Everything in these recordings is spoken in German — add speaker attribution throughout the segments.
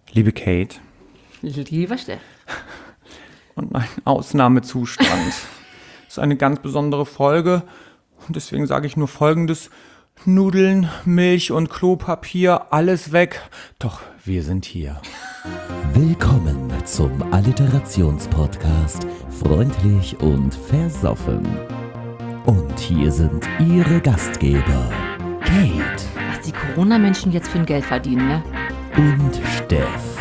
Speaker 1: Liebe Kate.
Speaker 2: Lieber Steff.
Speaker 1: Und ein Ausnahmezustand. Das ist eine ganz besondere Folge. Und deswegen sage ich nur Folgendes. Nudeln, Milch und Klopapier, alles weg. Doch wir sind hier.
Speaker 3: Willkommen zum Alliterationspodcast Freundlich und Versoffen. Und hier sind Ihre Gastgeber, Kate.
Speaker 2: Was die Corona-Menschen jetzt für ein Geld verdienen, ne?
Speaker 3: Und Steff.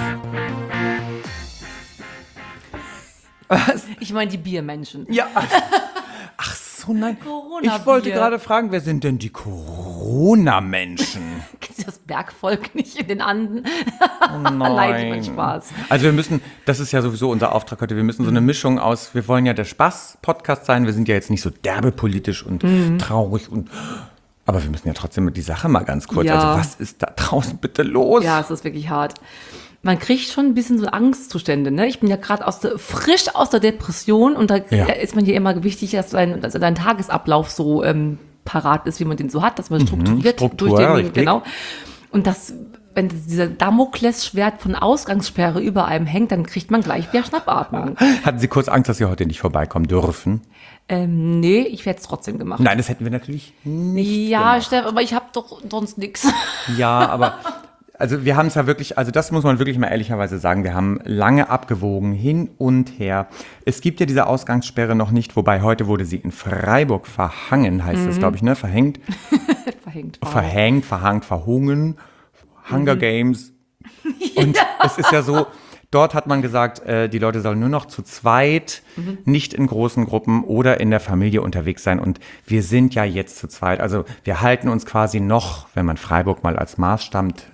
Speaker 1: Was?
Speaker 2: Ich meine die Biermenschen.
Speaker 1: Ja. Ach so, nein.
Speaker 2: Corona-Bier.
Speaker 1: Ich wollte gerade fragen, wer sind denn die Corona-Menschen?
Speaker 2: Kennst du das Bergvolk nicht in den Anden?
Speaker 1: Oh nein.
Speaker 2: Nein, mein Spaß.
Speaker 1: Also wir müssen, das ist ja sowieso unser Auftrag heute, wir müssen so eine Mischung aus, wir wollen ja der Spaß-Podcast sein, wir sind ja jetzt nicht so derbe politisch und traurig und... Aber wir müssen ja trotzdem die Sache mal ganz kurz.
Speaker 2: Ja.
Speaker 1: Also was ist da draußen bitte los?
Speaker 2: Ja, es ist wirklich hart. Man kriegt schon ein bisschen so Angstzustände, ne? Ich bin ja gerade frisch aus der Depression und da ist man ja immer wichtig, dass dein Tagesablauf so parat ist, wie man den so hat, dass man strukturiert durch den,
Speaker 1: richtig.
Speaker 2: genau. Und wenn dieser Damoklesschwert von Ausgangssperre über einem hängt, dann kriegt man gleich wieder Schnappatmung.
Speaker 1: Hatten Sie kurz Angst, dass Sie heute nicht vorbeikommen dürfen?
Speaker 2: Nee, ich werde es trotzdem gemacht.
Speaker 1: Nein, das hätten wir natürlich nicht gemacht.
Speaker 2: Steff, aber ich habe doch sonst nichts.
Speaker 1: Ja, aber also wir haben es ja wirklich, also das muss man wirklich mal ehrlicherweise sagen, wir haben lange abgewogen, hin und her. Es gibt ja diese Ausgangssperre noch nicht, wobei heute wurde sie in Freiburg verhangen, heißt es, glaube ich, ne? Verhängt.
Speaker 2: Verhängt.
Speaker 1: Verhängt, verhangt, verhungen, Hunger Games. Und es ist ja so, dort hat man gesagt, die Leute sollen nur noch zu zweit, nicht in großen Gruppen oder in der Familie unterwegs sein. Und wir sind ja jetzt zu zweit. Also wir halten uns quasi noch, wenn man Freiburg mal als Maßstammt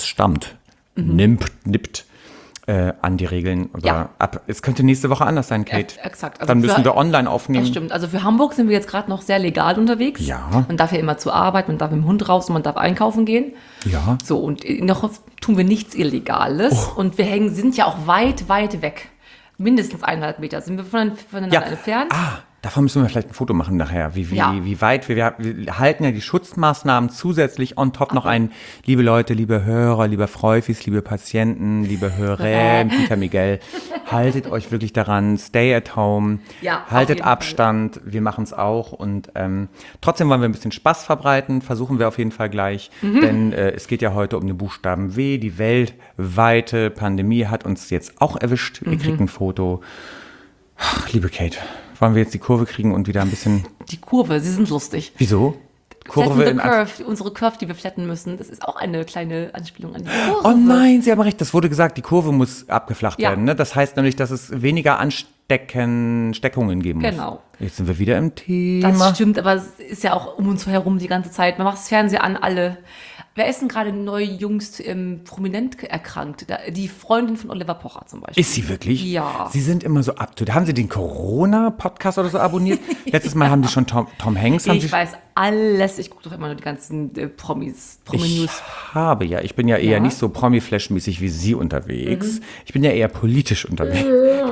Speaker 1: nimmt, an die Regeln.
Speaker 2: Ja.
Speaker 1: Es könnte nächste Woche anders sein, Kate.
Speaker 2: Ja, exakt. Also
Speaker 1: dann müssen wir online aufnehmen.
Speaker 2: Das stimmt. Also für Hamburg sind wir jetzt gerade noch sehr legal unterwegs.
Speaker 1: Ja.
Speaker 2: Man darf ja immer zur Arbeit, man darf mit dem Hund raus und man darf einkaufen gehen.
Speaker 1: Ja.
Speaker 2: So, und noch tun wir nichts Illegales. Und wir sind ja auch weit, weit weg. Mindestens 1,5 Meter sind wir voneinander entfernt.
Speaker 1: Davon müssen wir vielleicht ein Foto machen nachher, wie weit wir halten ja die Schutzmaßnahmen zusätzlich on top noch ein, liebe Leute, liebe Hörer, liebe Freufis, liebe Patienten, liebe Hörer, Peter Miguel, haltet euch wirklich daran, stay at home,
Speaker 2: Ja,
Speaker 1: haltet
Speaker 2: auf jeden
Speaker 1: Abstand, wir machen es auch und trotzdem wollen wir ein bisschen Spaß verbreiten, versuchen wir auf jeden Fall gleich, denn es geht ja heute um den Buchstaben W, die weltweite Pandemie hat uns jetzt auch erwischt, ihr kriegt ein Foto. Ach, liebe Kate, wollen wir jetzt die Kurve kriegen und wieder ein bisschen...
Speaker 2: Die Kurve, sie sind lustig.
Speaker 1: Wieso?
Speaker 2: Flatten the Curve, unsere Curve, die wir flatten müssen, das ist auch eine kleine Anspielung an die Kurve.
Speaker 1: Oh nein, Sie haben recht, das wurde gesagt, die Kurve muss abgeflacht
Speaker 2: Ja.
Speaker 1: werden. Ne? Das heißt nämlich, dass es weniger Steckungen geben muss.
Speaker 2: Genau.
Speaker 1: Jetzt sind wir wieder im Thema.
Speaker 2: Das stimmt, aber es ist ja auch um uns herum die ganze Zeit. Man macht das Fernseher an, alle. Wer ist denn gerade neu jüngst prominent erkrankt? Die Freundin von Oliver Pocher zum Beispiel.
Speaker 1: Ist sie wirklich?
Speaker 2: Ja.
Speaker 1: Sie sind immer so up to date. Haben Sie den Corona-Podcast oder so abonniert? Letztes Mal haben Sie schon Tom Hanks.
Speaker 2: Ich weiß alles. Ich gucke doch immer nur die ganzen Promis, Promi-News.
Speaker 1: Ich bin ja eher nicht so Promi-Flash-mäßig wie Sie unterwegs. Ich bin ja eher politisch unterwegs.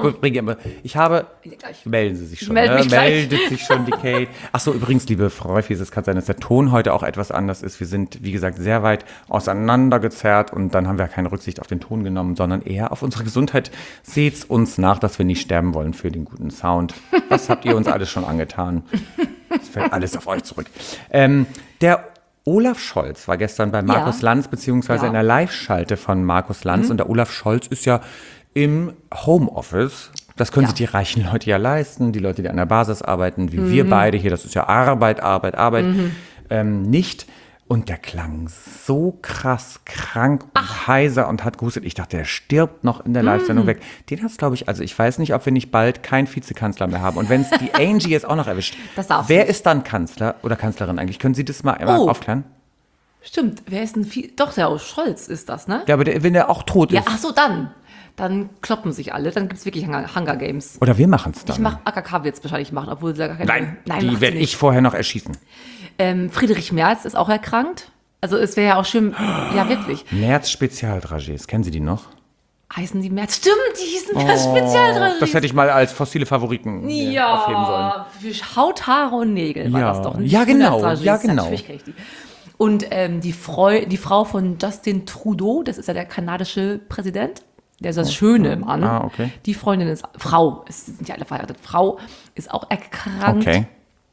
Speaker 1: Melden Sie sich schon, meldet sich schon die Kate. Ach so, übrigens, liebe Freufis, es kann sein, dass der Ton heute auch etwas anders ist. Wir sind, wie gesagt, sehr weit auseinandergezerrt und dann haben wir keine Rücksicht auf den Ton genommen, sondern eher auf unsere Gesundheit. Seht's uns nach, dass wir nicht sterben wollen für den guten Sound. Was habt ihr uns alles schon angetan? Es fällt alles auf euch zurück. Der Olaf Scholz war gestern bei Markus Lanz, beziehungsweise in der Live-Schalte von Markus Lanz. Und der Olaf Scholz ist ja im Homeoffice. Das können sich die reichen Leute ja leisten, die Leute, die an der Basis arbeiten, wie wir beide hier. Das ist ja Arbeit, nicht. Und der klang so krass krank und heiser und hat gehustet. Ich dachte, der stirbt noch in der Live-Sendung weg. Den hat's, glaube ich, also ich weiß nicht, ob wir nicht bald keinen Vizekanzler mehr haben. Und wenn es die Angie jetzt auch noch erwischt, wer ist dann Kanzler oder Kanzlerin eigentlich? Können Sie das mal aufklären?
Speaker 2: Stimmt, wer ist denn Doch, der Scholz ist das, ne?
Speaker 1: Ja, aber wenn der auch tot ist.
Speaker 2: Ja, ach so, dann kloppen sich alle, dann gibt es wirklich Hunger Games.
Speaker 1: Oder wir machen es dann.
Speaker 2: Ich mache AKK wird es wahrscheinlich machen, obwohl sie gar keine...
Speaker 1: Nein, die
Speaker 2: macht sie
Speaker 1: werde
Speaker 2: nicht.
Speaker 1: ich vorher noch erschießen.
Speaker 2: Friedrich Merz ist auch erkrankt. Also es wäre ja auch schön, ja wirklich.
Speaker 1: Merz Spezialdragés, kennen Sie die noch?
Speaker 2: Heißen die Merz? Stimmt, die hießen Merz Spezialdragés.
Speaker 1: Das hätte ich mal als fossile Favoriten aufheben sollen.
Speaker 2: Für Haut, Haare und Nägel war das doch nicht.
Speaker 1: Ja, genau.
Speaker 2: Natürlich krieg ich die. Und die Frau von Justin Trudeau, das ist ja der kanadische Präsident, der ist das Schöne im Mann.
Speaker 1: Ah, okay.
Speaker 2: Die Freundin ist Frau, es sind ja alle verheiratet, Frau ist auch erkrankt.
Speaker 1: Okay.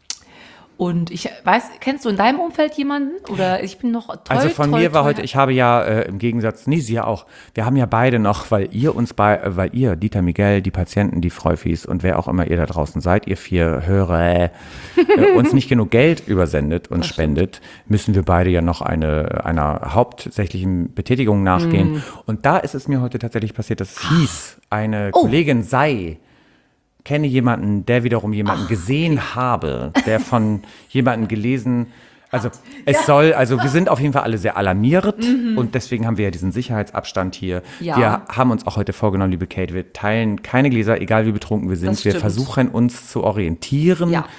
Speaker 2: Und ich weiß, kennst du in deinem Umfeld jemanden? Oder ich bin noch toll.
Speaker 1: Also von mir war heute, ich habe ja im Gegensatz, sie ja auch, wir haben ja beide noch, weil ihr, Dieter Miguel, die Patienten, die Freufis und wer auch immer ihr da draußen seid, ihr 4 Hörer, uns nicht genug Geld übersendet und spendet, müssen wir beide ja noch einer hauptsächlichen Betätigung nachgehen. Und da ist es mir heute tatsächlich passiert, dass es hieß, eine Kollegin kenne jemanden, der wiederum jemanden gesehen habe, der von jemandem gelesen, also wir sind auf jeden Fall alle sehr alarmiert und deswegen haben wir ja diesen Sicherheitsabstand hier.
Speaker 2: Ja.
Speaker 1: Wir haben uns auch heute vorgenommen, liebe Kate, wir teilen keine Gläser, egal wie betrunken wir sind.
Speaker 2: Das
Speaker 1: Wir
Speaker 2: stimmt.
Speaker 1: versuchen uns zu orientieren
Speaker 2: Ja.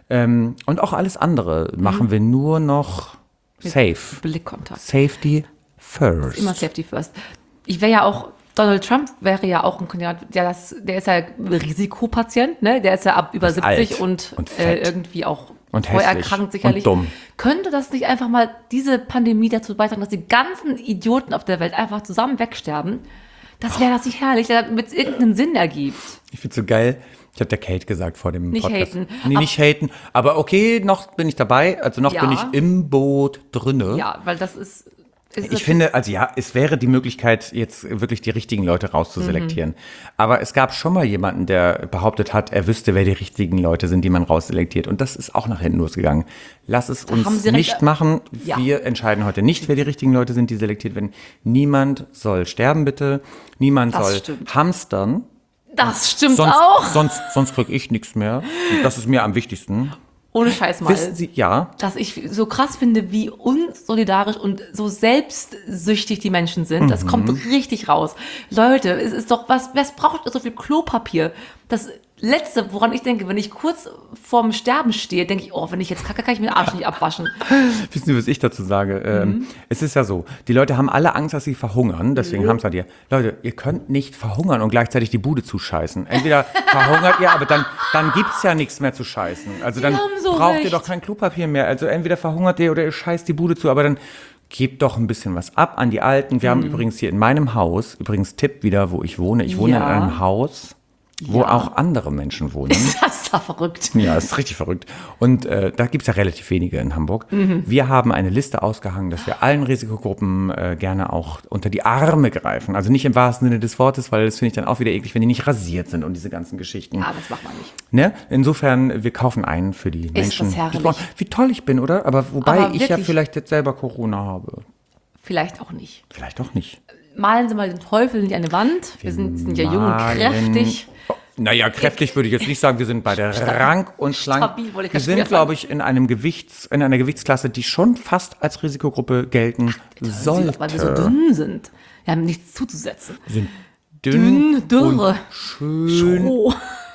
Speaker 1: Und auch alles andere machen wir nur noch safe.
Speaker 2: Blickkontakt.
Speaker 1: Safety first.
Speaker 2: Immer Safety first. Ich wäre ja auch, Donald Trump wäre ja auch ein Kandidat, der ist ja Risikopatient, ne? Der ist ja ab über
Speaker 1: Ist
Speaker 2: 70
Speaker 1: alt und
Speaker 2: und
Speaker 1: fett.
Speaker 2: irgendwie auch
Speaker 1: Und
Speaker 2: voll
Speaker 1: hässlich
Speaker 2: erkrankt sicherlich.
Speaker 1: und dumm.
Speaker 2: Könnte das nicht einfach mal diese Pandemie dazu beitragen, dass die ganzen Idioten auf der Welt einfach zusammen wegsterben? Das wäre das nicht herrlich, damit es irgendeinen Sinn ergibt.
Speaker 1: Ich find's so geil. Ich habe der Kate gesagt vor dem
Speaker 2: Nicht
Speaker 1: Podcast.
Speaker 2: haten.
Speaker 1: Nee, nicht haten. Aber okay, noch bin ich dabei. Also noch
Speaker 2: Ja.
Speaker 1: bin ich im Boot drinne.
Speaker 2: Ja, weil das ist
Speaker 1: Ich finde, also ja, es wäre die Möglichkeit, jetzt wirklich die richtigen Leute rauszuselektieren. Aber es gab schon mal jemanden, der behauptet hat, er wüsste, wer die richtigen Leute sind, die man rausselektiert. Und das ist auch nach hinten losgegangen. Lass es
Speaker 2: haben
Speaker 1: uns
Speaker 2: Sie recht.
Speaker 1: nicht machen.
Speaker 2: Ja.
Speaker 1: Wir entscheiden heute nicht, wer die richtigen Leute sind, die selektiert werden. Niemand soll sterben, bitte. Niemand
Speaker 2: Das
Speaker 1: soll
Speaker 2: stimmt.
Speaker 1: hamstern.
Speaker 2: Das stimmt
Speaker 1: Sonst,
Speaker 2: auch.
Speaker 1: sonst kriege ich nichts mehr. Und das ist mir am wichtigsten.
Speaker 2: Ohne Scheiß mal.
Speaker 1: Wissen Sie, ja.
Speaker 2: Dass ich so krass finde, wie unsolidarisch und so selbstsüchtig die Menschen sind. Das kommt richtig raus. Leute, es ist doch was braucht so viel Klopapier? Das Letzte, woran ich denke, wenn ich kurz vorm Sterben stehe, denke ich, wenn ich jetzt kacke, kann ich mir den Arsch nicht abwaschen.
Speaker 1: Wissen Sie, was ich dazu sage? Es ist ja so, die Leute haben alle Angst, dass sie verhungern, deswegen haben es halt Leute, ihr könnt nicht verhungern und gleichzeitig die Bude zuscheißen. Entweder verhungert ihr, aber dann gibt's ja nichts mehr zu scheißen. Also dann
Speaker 2: haben so
Speaker 1: braucht ihr
Speaker 2: recht.
Speaker 1: doch kein Klopapier mehr. Also entweder verhungert ihr oder ihr scheißt die Bude zu, aber dann gebt doch ein bisschen was ab an die Alten. Wir haben übrigens hier in meinem Haus, übrigens Tipp wieder, wo ich wohne. Ich wohne in einem Haus, wo auch andere Menschen wohnen.
Speaker 2: Das ist doch verrückt.
Speaker 1: Ja, ist richtig verrückt. Und da gibt's ja relativ wenige in Hamburg. Wir haben eine Liste ausgehangen, dass wir allen Risikogruppen gerne auch unter die Arme greifen. Also nicht im wahrsten Sinne des Wortes, weil das finde ich dann auch wieder eklig, wenn die nicht rasiert sind und diese ganzen Geschichten.
Speaker 2: Ja, das macht man nicht.
Speaker 1: Ne? Insofern, wir kaufen ein für die Menschen.
Speaker 2: das herrlich.
Speaker 1: die brauchen. Wie toll ich bin, oder? Aber wobei
Speaker 2: Aber
Speaker 1: ich ja
Speaker 2: wirklich.
Speaker 1: vielleicht jetzt selber Corona habe.
Speaker 2: Vielleicht auch nicht.
Speaker 1: Vielleicht auch nicht.
Speaker 2: Malen Sie mal den Teufel nicht an die Wand. Wir sind ja jung und kräftig.
Speaker 1: Naja, kräftig würde ich jetzt nicht sagen. Wir sind beide rank und schlank.
Speaker 2: Stabil, wollte ich
Speaker 1: Wir
Speaker 2: gerade
Speaker 1: sind,
Speaker 2: sagen.
Speaker 1: glaube ich, in einer Gewichtsklasse, die schon fast als Risikogruppe gelten sollte.
Speaker 2: Weil wir so dünn sind. Wir haben nichts zuzusetzen.
Speaker 1: Wir sind dünn,
Speaker 2: Dürre.
Speaker 1: und schön.
Speaker 2: Oh.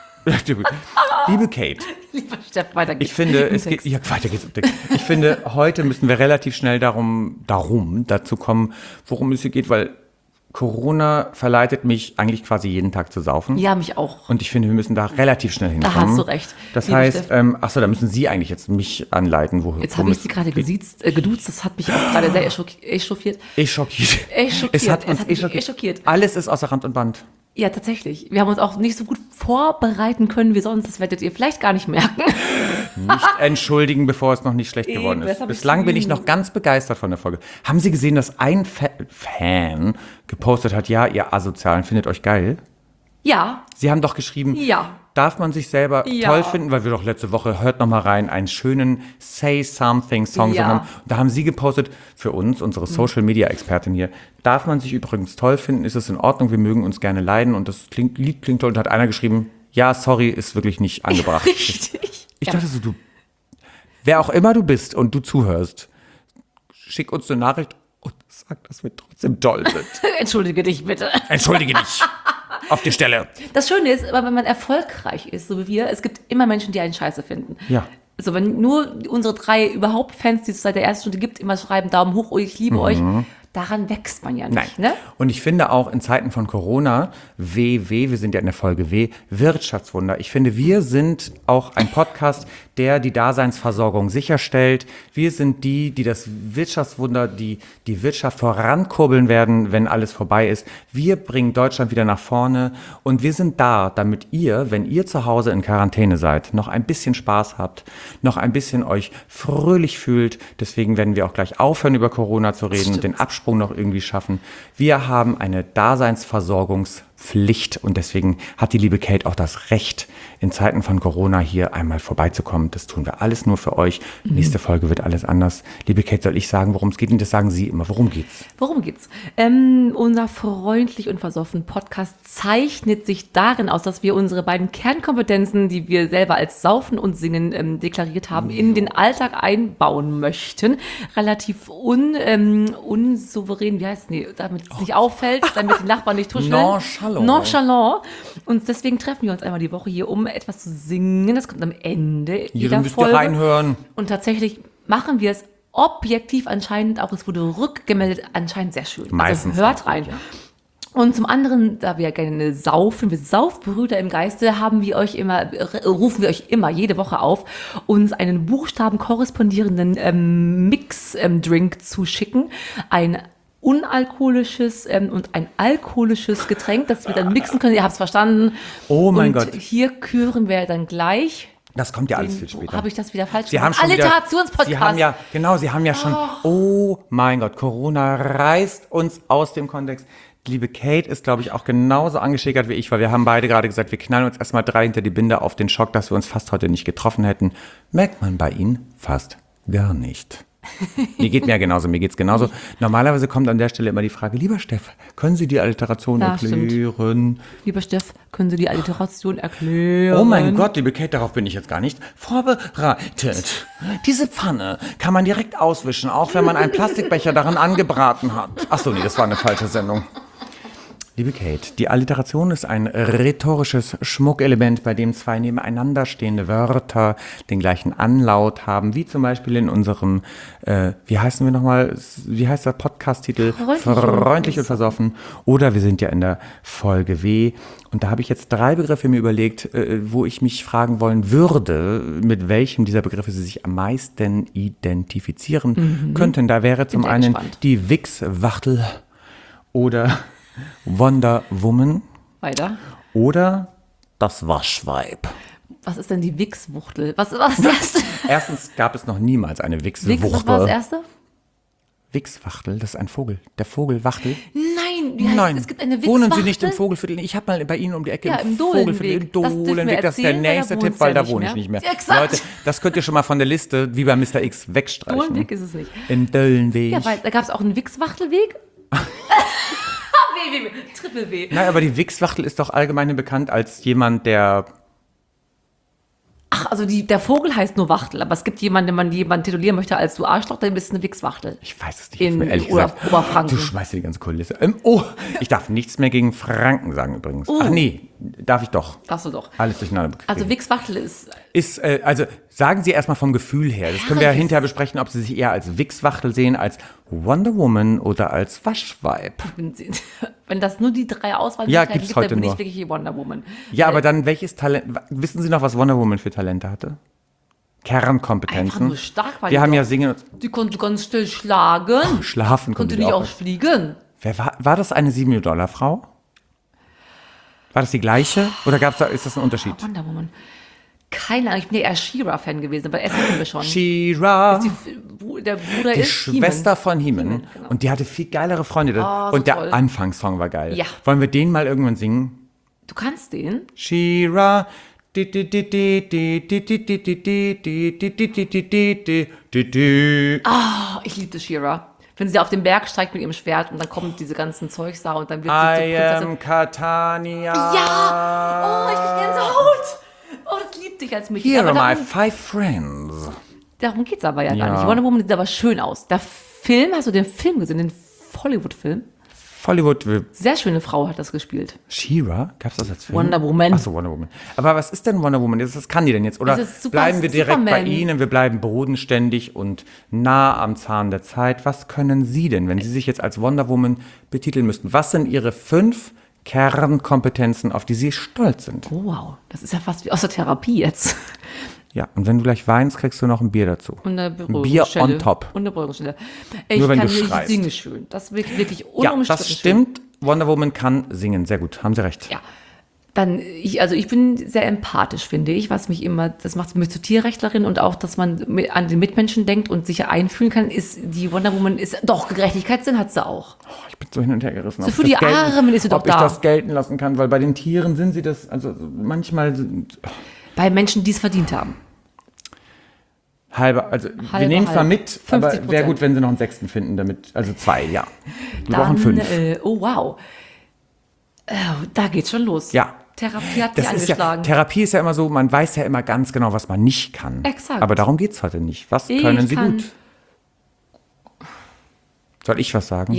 Speaker 1: Liebe Kate,
Speaker 2: Lieber Steff, weiter geht's.
Speaker 1: ich finde,
Speaker 2: Im
Speaker 1: es geht,
Speaker 2: Text.
Speaker 1: ja, weiter geht's. Ich finde, heute müssen wir relativ schnell dazu kommen, worum es hier geht, weil Corona verleitet mich eigentlich quasi jeden Tag zu saufen.
Speaker 2: Ja, mich auch.
Speaker 1: Und ich finde, wir müssen da relativ schnell
Speaker 2: Da
Speaker 1: hinkommen.
Speaker 2: hast du recht.
Speaker 1: Das
Speaker 2: Liebe
Speaker 1: heißt,
Speaker 2: Steff.
Speaker 1: da müssen Sie eigentlich jetzt mich anleiten.
Speaker 2: Jetzt habe ich Sie gerade geduzt. Das hat mich auch gerade sehr echauffiert.
Speaker 1: Ich schockiert.
Speaker 2: Echt schockiert.
Speaker 1: Es hat uns
Speaker 2: mich
Speaker 1: schockiert.
Speaker 2: echt schockiert.
Speaker 1: Alles ist außer Rand und Band.
Speaker 2: Ja, tatsächlich. Wir haben uns auch nicht so gut vorbereiten können wie sonst. Das werdet ihr vielleicht gar nicht merken.
Speaker 1: Nicht entschuldigen, bevor es noch nicht schlecht geworden
Speaker 2: das
Speaker 1: ist.
Speaker 2: hab ich
Speaker 1: Bislang bin ich
Speaker 2: gesehen.
Speaker 1: noch ganz begeistert von der Folge. Haben Sie gesehen, dass ein Fan gepostet hat, ja, ihr Asozialen findet euch geil?
Speaker 2: Ja,
Speaker 1: Sie haben doch geschrieben,
Speaker 2: ja.
Speaker 1: darf man sich selber
Speaker 2: Ja.
Speaker 1: toll finden, weil wir doch letzte Woche, hört noch mal rein, einen schönen Say Something Song
Speaker 2: Ja.
Speaker 1: haben. Und da haben Sie gepostet, für uns, unsere Social Media Expertin hier, darf man sich übrigens toll finden, ist es in Ordnung, wir mögen uns gerne leiden und das Lied klingt toll. Und hat einer geschrieben, ja, sorry, ist wirklich nicht angebracht.
Speaker 2: Richtig.
Speaker 1: Ich dachte so, wer auch immer du bist und du zuhörst, schick uns eine Nachricht und sag, dass wir trotzdem toll sind.
Speaker 2: Entschuldige dich bitte.
Speaker 1: Entschuldige dich. Auf die Stelle.
Speaker 2: Das Schöne ist, aber wenn man erfolgreich ist, so wie wir, es gibt immer Menschen, die einen scheiße finden.
Speaker 1: Ja.
Speaker 2: Also wenn nur unsere 3 überhaupt Fans, die es seit der ersten Stunde gibt, immer schreiben, Daumen hoch, oh, ich liebe euch, daran wächst man ja nicht.
Speaker 1: Nein.
Speaker 2: Ne?
Speaker 1: Und ich finde auch in Zeiten von Corona, wir sind ja in der Folge W, Wirtschaftswunder. Ich finde, wir sind auch ein Podcast, der die Daseinsversorgung sicherstellt. Wir sind die das Wirtschaftswunder, die Wirtschaft vorankurbeln werden, wenn alles vorbei ist. Wir bringen Deutschland wieder nach vorne und wir sind da, damit ihr, wenn ihr zu Hause in Quarantäne seid, noch ein bisschen Spaß habt, noch ein bisschen euch fröhlich fühlt. Deswegen werden wir auch gleich aufhören, über Corona zu reden und den Absprung noch irgendwie schaffen. Wir haben eine Daseinsversorgungspflicht und deswegen hat die liebe Kate auch das Recht, in Zeiten von Corona hier einmal vorbeizukommen. Das tun wir alles nur für euch. Nächste Folge wird alles anders. Liebe Kate, soll ich sagen, worum es geht? Und das sagen Sie immer. Worum geht's?
Speaker 2: Worum geht's? Unser Freundlich und versoffen Podcast zeichnet sich darin aus, dass wir unsere beiden Kernkompetenzen, die wir selber als Saufen und Singen deklariert haben, in den Alltag einbauen möchten. Relativ unsouverän, wie heißt es? Nee, damit es nicht auffällt, damit die Nachbarn nicht tuscheln. Nonchalant. Und deswegen treffen wir uns einmal die Woche hier, um etwas zu singen. Das kommt am Ende
Speaker 1: jeder Folge. Ihr reinhören.
Speaker 2: Und tatsächlich machen wir es objektiv anscheinend auch, es wurde rückgemeldet, anscheinend sehr schön.
Speaker 1: Meistens.
Speaker 2: Also hört rein. Ja. Und zum anderen, da wir gerne saufen, wir Saufbrüder im Geiste, rufen wir euch immer jede Woche auf, uns einen Buchstaben korrespondierenden Mix-Drink zu schicken. Ein unalkoholisches und ein alkoholisches Getränk, das wir dann mixen können. Ihr habt es verstanden.
Speaker 1: Oh mein Gott.
Speaker 2: Hier küren wir dann gleich.
Speaker 1: Das kommt ja alles viel später.
Speaker 2: Habe ich das wieder falsch
Speaker 1: gemacht?
Speaker 2: Alliterationspodcast.
Speaker 1: Sie haben ja schon, oh mein Gott, Corona reißt uns aus dem Kontext. Liebe Kate ist, glaube ich, auch genauso angeschickert wie ich, weil wir haben beide gerade gesagt, wir knallen uns erstmal 3 hinter die Binde auf den Schock, dass wir uns fast heute nicht getroffen hätten. Merkt man bei Ihnen fast gar nicht. Mir geht's genauso. Normalerweise kommt an der Stelle immer die Frage, lieber Steff, können Sie die Alliteration erklären?
Speaker 2: Stimmt. Lieber Steff, können Sie die Alliteration erklären?
Speaker 1: Oh mein Gott, liebe Kate, darauf bin ich jetzt gar nicht vorbereitet. Diese Pfanne kann man direkt auswischen, auch wenn man einen Plastikbecher daran angebraten hat. Achso, nee, das war eine falsche Sendung. Liebe Kate, die Alliteration ist ein rhetorisches Schmuckelement, bei dem 2 nebeneinander stehende Wörter den gleichen Anlaut haben, wie zum Beispiel in unserem, wie heißt der Podcast-Titel? Freundlich und versoffen. Oder wir sind ja in der Folge W. Und da habe ich jetzt 3 Begriffe mir überlegt, wo ich mich fragen wollen würde, mit welchem dieser Begriffe Sie sich am meisten identifizieren könnten. Da wäre zum einen die Wichswachtel oder Wonder Woman.
Speaker 2: Weiter.
Speaker 1: Oder das Waschweib.
Speaker 2: Was ist denn die Wichswuchtel? Was ist das?
Speaker 1: Erstens gab es noch niemals eine Wichswuchtel.
Speaker 2: Was war das erste?
Speaker 1: Wichswachtel, das ist ein Vogel. Der Vogel Wachtel.
Speaker 2: Nein, es gibt eine Wichswachtel.
Speaker 1: Wohnen Sie nicht im Vogelviertel? Ich habe mal bei Ihnen um die Ecke
Speaker 2: im Dohlenweg.
Speaker 1: Das ist der nächste Tipp, weil da wohne ich nicht mehr.
Speaker 2: Exakt.
Speaker 1: Leute, das könnt ihr schon mal von der Liste, wie bei Mr. X, wegstreichen.
Speaker 2: Dohlenweg ist es nicht.
Speaker 1: Im Dohlenweg.
Speaker 2: Ja, weil da gab es auch einen Wichswachtelweg. Triple W.
Speaker 1: Nein, aber die Wichswachtel ist doch allgemein bekannt als jemand, der...
Speaker 2: Ach, also der Vogel heißt nur Wachtel, aber es gibt jemanden, wenn man jemanden titulieren möchte als du Arschloch, dann bist du eine Wichswachtel.
Speaker 1: Ich weiß es nicht.
Speaker 2: Ehrlich gesagt. Oberfranken.
Speaker 1: Du schmeißt die ganze Kulisse. Ich darf nichts mehr gegen Franken sagen übrigens. Ach nee, darf ich doch.
Speaker 2: Darfst du doch.
Speaker 1: Alles durcheinander.
Speaker 2: Also Wichswachtel ist...
Speaker 1: Also sagen Sie erstmal vom Gefühl her. Das können wir ja hinterher besprechen, ob Sie sich eher als Wichswachtel sehen, als Wonder Woman oder als Waschweib.
Speaker 2: Wenn das nur die 3
Speaker 1: Auswahlmöglichkeiten
Speaker 2: gibt,
Speaker 1: dann
Speaker 2: bin ich wirklich Wonder Woman.
Speaker 1: Ja, aber dann welches Talent, wissen Sie noch, was Wonder Woman für Talente hatte? Kernkompetenzen.
Speaker 2: Einfach nur stark war
Speaker 1: wir haben ja singen.
Speaker 2: Die konnte ganz still schlagen.
Speaker 1: Schlafen
Speaker 2: konnte nicht auch fliegen.
Speaker 1: Wer war das eine $7-Frau? War das die gleiche? Oder ist das ein Unterschied?
Speaker 2: Wonder Woman. Keine Ahnung, ich bin ja eher She-Ra-Fan gewesen, aber erst kennen wir schon.
Speaker 1: She-Ra.
Speaker 2: Der Bruder
Speaker 1: die
Speaker 2: ist
Speaker 1: Schwester von He-Man. Genau. Und die hatte viel geilere Freunde.
Speaker 2: So
Speaker 1: und der
Speaker 2: toll.
Speaker 1: Anfangssong war geil.
Speaker 2: Ja.
Speaker 1: Wollen wir den mal irgendwann singen?
Speaker 2: Du kannst den?
Speaker 1: She-Ra. Ich
Speaker 2: liebte She-Ra. Wenn sie auf den Berg steigt mit ihrem Schwert und dann kommt diese ganzen Zeugs da und dann wird
Speaker 1: sie zur Prinzessin. I am Catania.
Speaker 2: Ja! Oh, ich krieg Gänsehaut! Oh, das liebte ich als Mädchen.
Speaker 1: Here are my 5 friends.
Speaker 2: Darum geht's aber ja gar nicht. Wonder Woman sieht aber schön aus. Der Film, hast du den Film gesehen, den Hollywood-Film?
Speaker 1: Hollywood.
Speaker 2: Sehr schöne Frau hat das gespielt.
Speaker 1: She-Ra? Gab es das als Film?
Speaker 2: Wonder Woman.
Speaker 1: Achso, Wonder Woman. Aber was ist denn Wonder Woman? Was kann die denn jetzt? Oder
Speaker 2: Das ist super-
Speaker 1: bleiben wir direkt bei
Speaker 2: Superman.
Speaker 1: Ihnen? Wir bleiben bodenständig und nah am Zahn der Zeit. Was können Sie denn, wenn Sie sich jetzt als Wonder Woman betiteln müssten? Was sind Ihre 5 Kernkompetenzen, auf die Sie stolz sind?
Speaker 2: Oh, wow, das ist ja fast wie aus der Therapie jetzt.
Speaker 1: Ja, und wenn du gleich weinst, kriegst du noch ein Bier dazu.
Speaker 2: Und eine
Speaker 1: Ein Bier on top.
Speaker 2: Und eine Beruhigungsstelle. Ich
Speaker 1: Nur wenn
Speaker 2: kann
Speaker 1: du
Speaker 2: nicht
Speaker 1: schreist.
Speaker 2: singen schön. Das ist wirklich
Speaker 1: Ja,
Speaker 2: unumstritten
Speaker 1: das
Speaker 2: schön.
Speaker 1: stimmt. Wonder Woman kann singen. Sehr gut, haben Sie recht.
Speaker 2: Ja. Dann, ich bin sehr empathisch, finde ich, was mich immer, das macht mich zur Tierrechtlerin und auch, dass man an den Mitmenschen denkt und sich einfühlen kann, ist die Wonder Woman, doch, Gerechtigkeitssinn hat sie auch.
Speaker 1: Oh, ich bin so hin und her gerissen.
Speaker 2: So
Speaker 1: ob
Speaker 2: für
Speaker 1: ich
Speaker 2: die
Speaker 1: das gelten-
Speaker 2: Armen ist sie doch
Speaker 1: ob ich
Speaker 2: da.
Speaker 1: das gelten lassen kann, weil bei den Tieren sind sie das, also manchmal
Speaker 2: Bei Menschen, die es verdient haben.
Speaker 1: halber, also wir
Speaker 2: Halbe,
Speaker 1: nehmen es mal
Speaker 2: halb.
Speaker 1: mit, aber
Speaker 2: 50%.
Speaker 1: wäre gut, wenn sie noch einen 6. finden, damit, also 2, ja. Wir brauchen 5.
Speaker 2: Oh, wow. Da geht's schon los.
Speaker 1: Ja.
Speaker 2: Therapie hat sie
Speaker 1: Das ist ja,
Speaker 2: angeschlagen.
Speaker 1: Therapie ist ja immer so, man weiß ja immer ganz genau, was man nicht kann.
Speaker 2: Exakt.
Speaker 1: Aber darum geht es heute nicht. Was
Speaker 2: Ich
Speaker 1: können Sie
Speaker 2: kann-
Speaker 1: gut? Soll ich was sagen?
Speaker 2: Ja.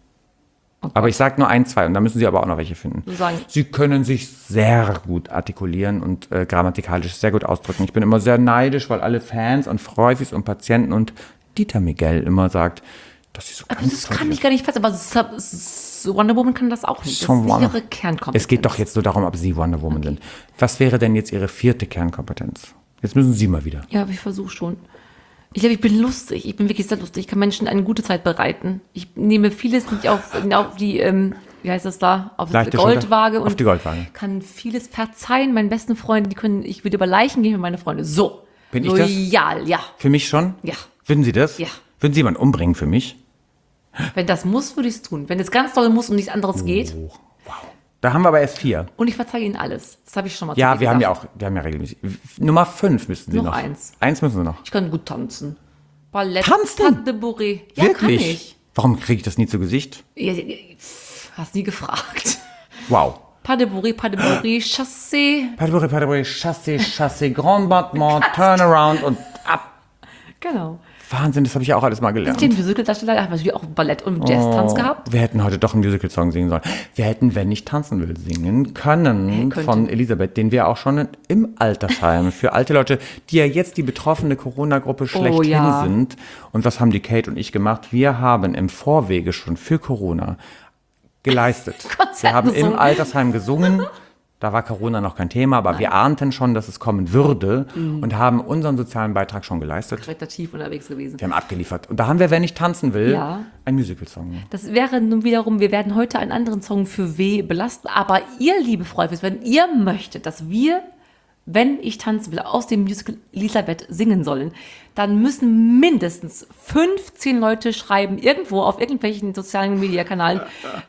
Speaker 1: Aber ich sage nur 1, 2 und da müssen Sie aber auch noch welche finden.
Speaker 2: So sagen.
Speaker 1: Sie können sich sehr gut artikulieren und grammatikalisch sehr gut ausdrücken. Ich bin immer sehr neidisch, weil alle Fans und Freufis und Patienten und Dieter Miguel immer sagt, dass sie so
Speaker 2: Aber
Speaker 1: ganz
Speaker 2: das
Speaker 1: toll
Speaker 2: kann ich gar nicht fest, aber Wonder Woman kann das auch nicht. Das
Speaker 1: Schon
Speaker 2: ist
Speaker 1: Wonder-
Speaker 2: ihre Kernkompetenz.
Speaker 1: Es geht doch jetzt nur darum, ob Sie Wonder Woman sind. Was wäre denn jetzt Ihre 4. Kernkompetenz? Jetzt müssen Sie mal wieder.
Speaker 2: Ja, aber ich versuche schon. Ich glaube, ich bin lustig. Ich bin wirklich sehr lustig. Ich kann Menschen eine gute Zeit bereiten. Ich nehme vieles nicht auf die, wie heißt das da? Auf die
Speaker 1: Leichte
Speaker 2: Goldwaage.
Speaker 1: Schulter. Auf die Goldwaage.
Speaker 2: Kann vieles verzeihen. Meinen besten Freunden, ich würde über Leichen gehen mit meinen Freunden. So.
Speaker 1: Bin ich das?
Speaker 2: Loyal, ja.
Speaker 1: Für mich schon?
Speaker 2: Ja.
Speaker 1: Würden Sie das?
Speaker 2: Ja.
Speaker 1: Würden Sie jemanden umbringen für mich?
Speaker 2: Wenn das muss, würde ich es tun. Wenn es ganz doll muss und nichts anderes geht.
Speaker 1: Oh, wow. Da haben wir aber erst 4.
Speaker 2: Und ich verzeihe ihnen alles. Das habe ich schon mal
Speaker 1: Ja,
Speaker 2: zu dir
Speaker 1: wir haben ja
Speaker 2: gesagt.
Speaker 1: auch, wir haben ja regelmäßig. Nummer 5 müssten Sie noch.
Speaker 2: Noch 1.
Speaker 1: 1 müssen Sie noch.
Speaker 2: Ich kann gut tanzen. Ballett,
Speaker 1: Tanzen?
Speaker 2: Pas de Bourrée. Ja,
Speaker 1: Wirklich?
Speaker 2: kann ich.
Speaker 1: Warum kriege ich das nie zu Gesicht?
Speaker 2: Ja, hast nie gefragt.
Speaker 1: Wow.
Speaker 2: Pas de Bourrée, Chassé.
Speaker 1: Padre, Chassé, Grand Battement, Turnaround und ab.
Speaker 2: Genau.
Speaker 1: Wahnsinn, das habe ich ja auch alles mal gelernt.
Speaker 2: Den Musical-Darsteller, da haben wir natürlich auch Ballett und Jazz-Tanz gehabt.
Speaker 1: Wir hätten heute doch einen Musical-Song singen sollen. Wir hätten, wenn ich tanzen will, singen können
Speaker 2: Könnte.
Speaker 1: von Elisabeth, den wir auch schon im Altersheim für alte Leute, die ja jetzt die betroffene Corona-Gruppe schlechthin
Speaker 2: ja.
Speaker 1: sind. Und was haben die Kate und ich gemacht? Wir haben im Vorwege schon für Corona geleistet.
Speaker 2: Konzert
Speaker 1: Wir haben im
Speaker 2: gesungen.
Speaker 1: Altersheim gesungen. Da war Corona noch kein Thema, aber wir ahnten schon, dass es kommen würde und haben unseren sozialen Beitrag schon geleistet.
Speaker 2: Kreativ unterwegs gewesen.
Speaker 1: Wir haben abgeliefert. Und da haben wir, wenn ich tanzen will,
Speaker 2: Ja.
Speaker 1: ein Musical-Song.
Speaker 2: Das wäre nun wiederum, wir werden heute einen anderen Song für W belasten, aber ihr, liebe Freunde, wenn ihr möchtet, dass wir, wenn ich tanzen will, aus dem Musical Elisabeth singen sollen, dann müssen mindestens 15 Leute schreiben, irgendwo auf irgendwelchen sozialen Mediakanalen,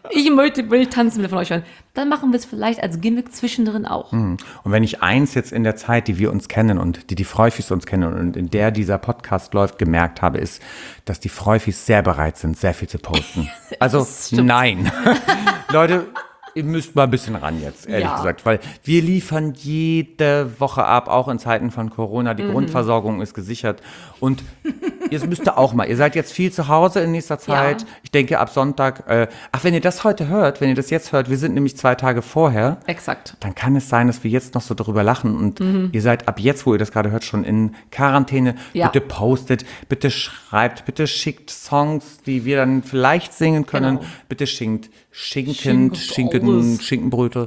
Speaker 2: will tanzen will von euch hören. Dann machen wir es vielleicht als Gimmick zwischendrin auch.
Speaker 1: Und wenn ich eins jetzt in der Zeit, die wir uns kennen und die Freufis uns kennen und in der dieser Podcast läuft, gemerkt habe, ist, dass die Freufis sehr bereit sind, sehr viel zu posten. Also
Speaker 2: Das stimmt.
Speaker 1: nein. Leute, ihr müsst mal ein bisschen ran jetzt, ehrlich
Speaker 2: Ja.
Speaker 1: gesagt, weil wir liefern jede Woche ab, auch in Zeiten von Corona. Die Grundversorgung ist gesichert. Und ihr müsst da auch mal, ihr seid jetzt viel zu Hause in nächster Zeit.
Speaker 2: Ja.
Speaker 1: Ich denke ab Sonntag, wenn ihr das heute hört, wenn ihr das jetzt hört, wir sind nämlich 2 Tage vorher.
Speaker 2: Exakt.
Speaker 1: Dann kann es sein, dass wir jetzt noch so darüber lachen und ihr seid ab jetzt, wo ihr das gerade hört, schon in Quarantäne.
Speaker 2: Ja.
Speaker 1: Bitte postet, bitte schreibt, bitte schickt Songs, die wir dann vielleicht singen können.
Speaker 2: Genau.
Speaker 1: Bitte schickt
Speaker 2: Schinken,
Speaker 1: Schinkenbröte,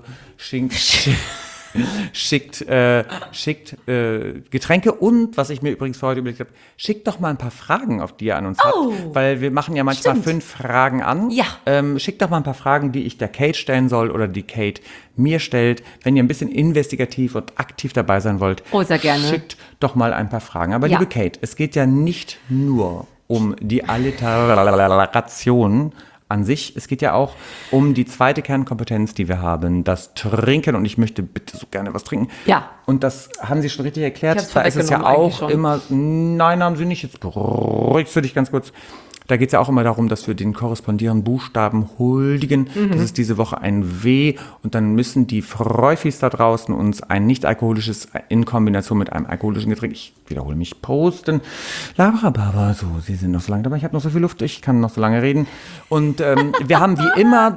Speaker 1: schickt Getränke und, was ich mir übrigens für heute überlegt habe, schickt doch mal ein paar Fragen, auf die ihr an uns habt, weil wir machen ja manchmal
Speaker 2: Stimmt.
Speaker 1: 5 Fragen an.
Speaker 2: Ja.
Speaker 1: Schickt doch mal ein paar Fragen, die ich der Kate stellen soll oder die Kate mir stellt. Wenn ihr ein bisschen investigativ und aktiv dabei sein wollt,
Speaker 2: Oh, sehr gerne.
Speaker 1: schickt doch mal ein paar Fragen. Aber
Speaker 2: Ja.
Speaker 1: liebe Kate, es geht ja nicht nur um die Alliteration an sich. Es geht ja auch um die zweite Kernkompetenz, die wir haben, das Trinken. Und ich möchte bitte so gerne was trinken.
Speaker 2: Ja.
Speaker 1: Und das haben Sie schon richtig erklärt.
Speaker 2: Ich hab's
Speaker 1: Da ist es ja
Speaker 2: vorweggenommen
Speaker 1: auch
Speaker 2: eigentlich schon.
Speaker 1: immer, nein, haben Sie nicht. Jetzt beruhigst du dich ganz kurz. Da geht es ja auch immer darum, dass wir den korrespondierenden Buchstaben huldigen. Das ist diese Woche ein W. Und dann müssen die Freufis da draußen uns ein nicht-alkoholisches in Kombination mit einem alkoholischen Getränk, ich wiederhole mich, posten. Labrababa, so, Sie sind noch so lange dabei, ich habe noch so viel Luft, ich kann noch so lange reden. Und wir haben wie immer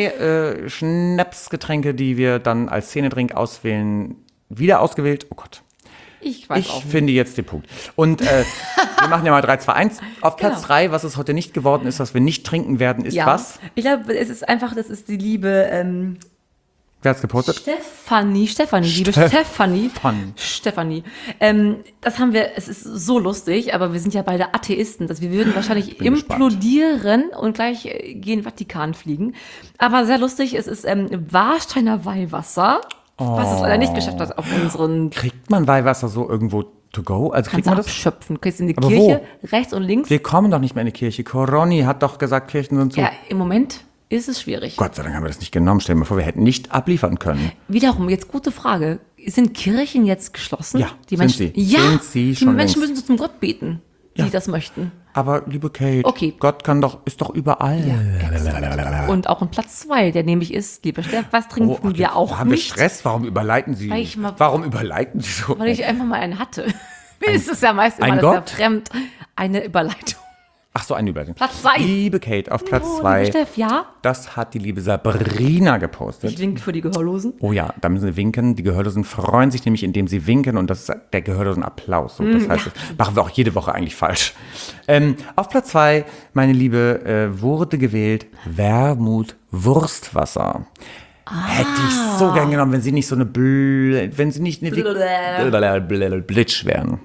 Speaker 1: 3 Schnapsgetränke, die wir dann als Szenedrink auswählen. Wieder ausgewählt, oh Gott.
Speaker 2: Ich weiß
Speaker 1: Ich
Speaker 2: auch nicht.
Speaker 1: finde jetzt den Punkt. Und wir machen ja mal 3, 2, 1. Auf Platz
Speaker 2: Genau.
Speaker 1: 3, was es heute nicht geworden ist, was wir nicht trinken werden, ist was?
Speaker 2: Ich glaube, es ist einfach, das ist die liebe
Speaker 1: Wer hat's gepostet?
Speaker 2: Stefanie, liebe Stefanie. Das haben wir, es ist so lustig, aber wir sind ja beide Atheisten, dass wir würden wahrscheinlich
Speaker 1: bin
Speaker 2: implodieren und gleich gegen Vatikan fliegen. Aber sehr lustig, es ist Warsteiner Weihwasser, was es leider nicht geschafft hat auf unseren.
Speaker 1: Kriegt man Weihwasser so irgendwo to go? Also kriegt
Speaker 2: Kannst du
Speaker 1: man das?
Speaker 2: abschöpfen, kriegst in die
Speaker 1: Aber
Speaker 2: Kirche, rechts und links.
Speaker 1: Wir kommen doch nicht mehr in die Kirche. Coroni hat doch gesagt, Kirchen sind zu.
Speaker 2: Ja, im Moment ist es schwierig.
Speaker 1: Gott sei Dank haben wir das nicht genommen. Stell dir mal vor, wir hätten nicht abliefern können.
Speaker 2: Wiederum, jetzt gute Frage. Sind Kirchen jetzt geschlossen?
Speaker 1: Ja,
Speaker 2: die
Speaker 1: sind
Speaker 2: Menschen,
Speaker 1: sie.
Speaker 2: Ja,
Speaker 1: Sind sie
Speaker 2: die
Speaker 1: schon
Speaker 2: Menschen
Speaker 1: längst.
Speaker 2: müssen so zum Gott beten, die
Speaker 1: Ja.
Speaker 2: das möchten.
Speaker 1: Aber liebe Kate,
Speaker 2: Okay.
Speaker 1: Gott ist doch überall.
Speaker 2: Und auch in Platz 2, der nämlich ist, lieber Steff, was trinken wir auch
Speaker 1: haben wir
Speaker 2: nicht?
Speaker 1: Stress? Warum überleiten Sie?
Speaker 2: Weil ich mal-
Speaker 1: Warum überleiten Sie so?
Speaker 2: Weil ich einfach mal einen hatte. Mir ist es ja meist immer
Speaker 1: ein
Speaker 2: alles sehr
Speaker 1: Gott?
Speaker 2: fremd. Eine Überleitung.
Speaker 1: Ach so, eine Überleitung.
Speaker 2: Platz 2.
Speaker 1: Liebe Kate, auf Platz
Speaker 2: Oh,
Speaker 1: 2.
Speaker 2: liebe Steff, ja.
Speaker 1: Das hat die liebe Sabrina gepostet.
Speaker 2: Ich winke für die Gehörlosen.
Speaker 1: Oh ja, da müssen sie winken. Die Gehörlosen freuen sich nämlich, indem sie winken. Und das ist der Gehörlosen-Applaus. So, das heißt, das machen wir auch jede Woche eigentlich falsch. Auf Platz 2, meine Liebe, wurde gewählt Wermut Wurstwasser. Hätte ich so gern genommen, wenn sie nicht so eine wenn sie nicht eine Blitsch wären.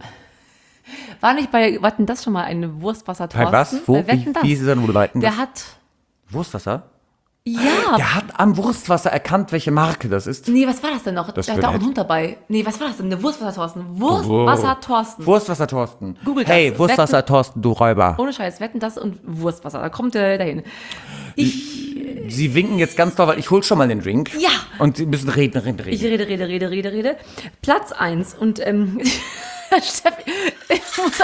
Speaker 2: War nicht bei Wetten das schon mal eine Wurstwasser
Speaker 1: Bei was? Wo?
Speaker 2: Bei Wetten das.
Speaker 1: Wie ist es denn, wo du leiten?
Speaker 2: Der hat,
Speaker 1: Wurstwasser?
Speaker 2: ja,
Speaker 1: Der hat am Wurstwasser erkannt, welche Marke das ist.
Speaker 2: nee, was war das denn noch?
Speaker 1: Das
Speaker 2: Da
Speaker 1: würde
Speaker 2: war auch ein
Speaker 1: hätte-
Speaker 2: Hund dabei. Nee, was war das denn? Eine Wurstwasser-Thorsten. Wurstwasser-Thorsten.
Speaker 1: Wurstwasser Thorsten.
Speaker 2: Googelt
Speaker 1: Hey,
Speaker 2: das.
Speaker 1: Wurstwasser Thorsten, du Räuber.
Speaker 2: Ohne Scheiß, Wetten das und Wurstwasser. Da kommt der dahin.
Speaker 1: Sie winken jetzt ganz doll, weil ich hol schon mal den Drink.
Speaker 2: Ja.
Speaker 1: Und Sie müssen reden.
Speaker 2: Ich rede. Platz 1 und Steffi, ich muss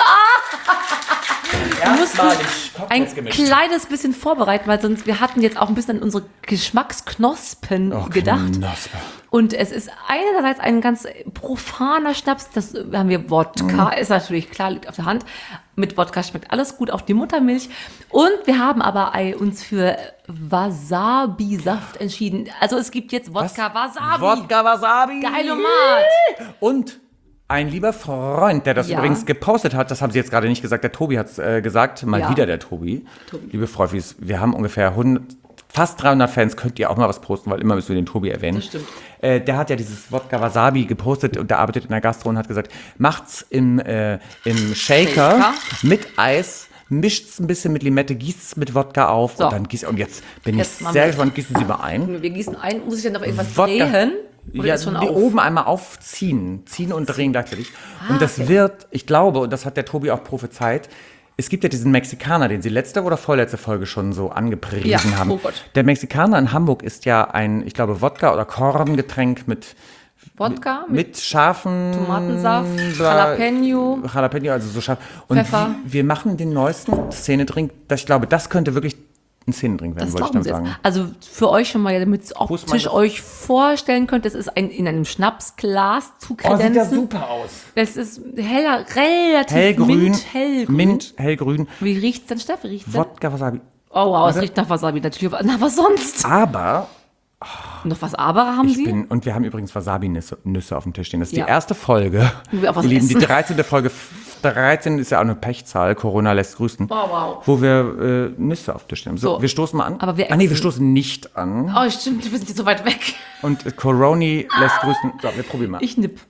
Speaker 2: ein kleines bisschen vorbereiten, weil sonst wir hatten jetzt auch ein bisschen an unsere Geschmacksknospen gedacht.
Speaker 1: Knospe.
Speaker 2: Und es ist einerseits ein ganz profaner Schnaps, das haben wir Wodka, ist natürlich klar, liegt auf der Hand. Mit Wodka schmeckt alles gut, auch die Muttermilch. Und wir haben aber uns für Wasabi-Saft entschieden. Also es gibt jetzt Wodka-Wasabi.
Speaker 1: Wodka Wasabi.
Speaker 2: Geilomat.
Speaker 1: Und ein lieber Freund, der das
Speaker 2: Ja.
Speaker 1: übrigens gepostet hat, das haben Sie jetzt gerade nicht gesagt, der Tobi hat es gesagt, mal
Speaker 2: Ja.
Speaker 1: wieder der Tobi. Liebe Freufis, wir haben ungefähr fast 300 Fans, könnt ihr auch mal was posten, weil immer müssen wir den Tobi erwähnen.
Speaker 2: Das stimmt.
Speaker 1: Der hat ja dieses Wodka Wasabi gepostet und der arbeitet in der Gastro und hat gesagt, macht's im Shaker mit Eis, mischt's ein bisschen mit Limette, gießt's mit Wodka auf
Speaker 2: So.
Speaker 1: und dann und jetzt bin
Speaker 2: Jetzt
Speaker 1: ich
Speaker 2: machen
Speaker 1: sehr
Speaker 2: wir-
Speaker 1: gespannt, gießen Sie mal ein.
Speaker 2: Wir gießen ein, muss ich dann noch irgendwas
Speaker 1: Wodka.
Speaker 2: drehen? Oder
Speaker 1: Ja,
Speaker 2: ist schon
Speaker 1: die
Speaker 2: auf?
Speaker 1: oben einmal aufziehen, ziehen und drehen gleichzeitig. Und das wird, ich glaube, und das hat der Tobi auch prophezeit, es gibt ja diesen Mexikaner, den Sie letzte oder vorletzte Folge schon so angepriesen
Speaker 2: Ja,
Speaker 1: haben.
Speaker 2: oh Gott.
Speaker 1: Der Mexikaner in Hamburg ist ja ein, ich glaube, Wodka- oder Korngetränk mit
Speaker 2: Wodka
Speaker 1: mit scharfen
Speaker 2: Tomatensaft,
Speaker 1: bla-
Speaker 2: Jalapeno,
Speaker 1: Jalapeno, also so scharf. Und
Speaker 2: Pfeffer.
Speaker 1: wir machen den neuesten Szenedrink. Ich glaube, das könnte wirklich ein Szenedrink werden,
Speaker 2: das
Speaker 1: wollte ich
Speaker 2: glauben
Speaker 1: dann
Speaker 2: Sie jetzt.
Speaker 1: sagen.
Speaker 2: Also für euch schon mal, damit ihr
Speaker 1: Prost,
Speaker 2: optisch
Speaker 1: mein-
Speaker 2: euch vorstellen könnt, es ist in einem Schnapsglas zu kredenzen.
Speaker 1: aus.
Speaker 2: Es ist heller, relativ
Speaker 1: Hellgrün.
Speaker 2: hellgrün.
Speaker 1: Mint, hellgrün.
Speaker 2: Wie riecht's denn, Steffi? Riecht's denn?
Speaker 1: Wodka Wasabi.
Speaker 2: Oh wow, es riecht nach Wasabi natürlich. Na, was sonst?
Speaker 1: Aber
Speaker 2: Noch was aber haben Sie?
Speaker 1: und wir haben übrigens Wasabi-Nüsse auf dem Tisch stehen. Das ist
Speaker 2: Ja.
Speaker 1: die erste Folge.
Speaker 2: Wo wir auch was
Speaker 1: Ihr Lieben, die
Speaker 2: essen.
Speaker 1: 13. Folge. 13 ist ja auch eine Pechzahl. Corona lässt grüßen.
Speaker 2: Wow.
Speaker 1: Wo wir Nüsse auf dem Tisch stehen. So,
Speaker 2: So.
Speaker 1: wir stoßen mal an.
Speaker 2: Aber wir
Speaker 1: nee, wir
Speaker 2: essen.
Speaker 1: stoßen nicht an.
Speaker 2: Oh, stimmt, wir sind jetzt so weit weg.
Speaker 1: Und Coroni lässt grüßen. So, wir probieren mal.
Speaker 2: Ich nipp.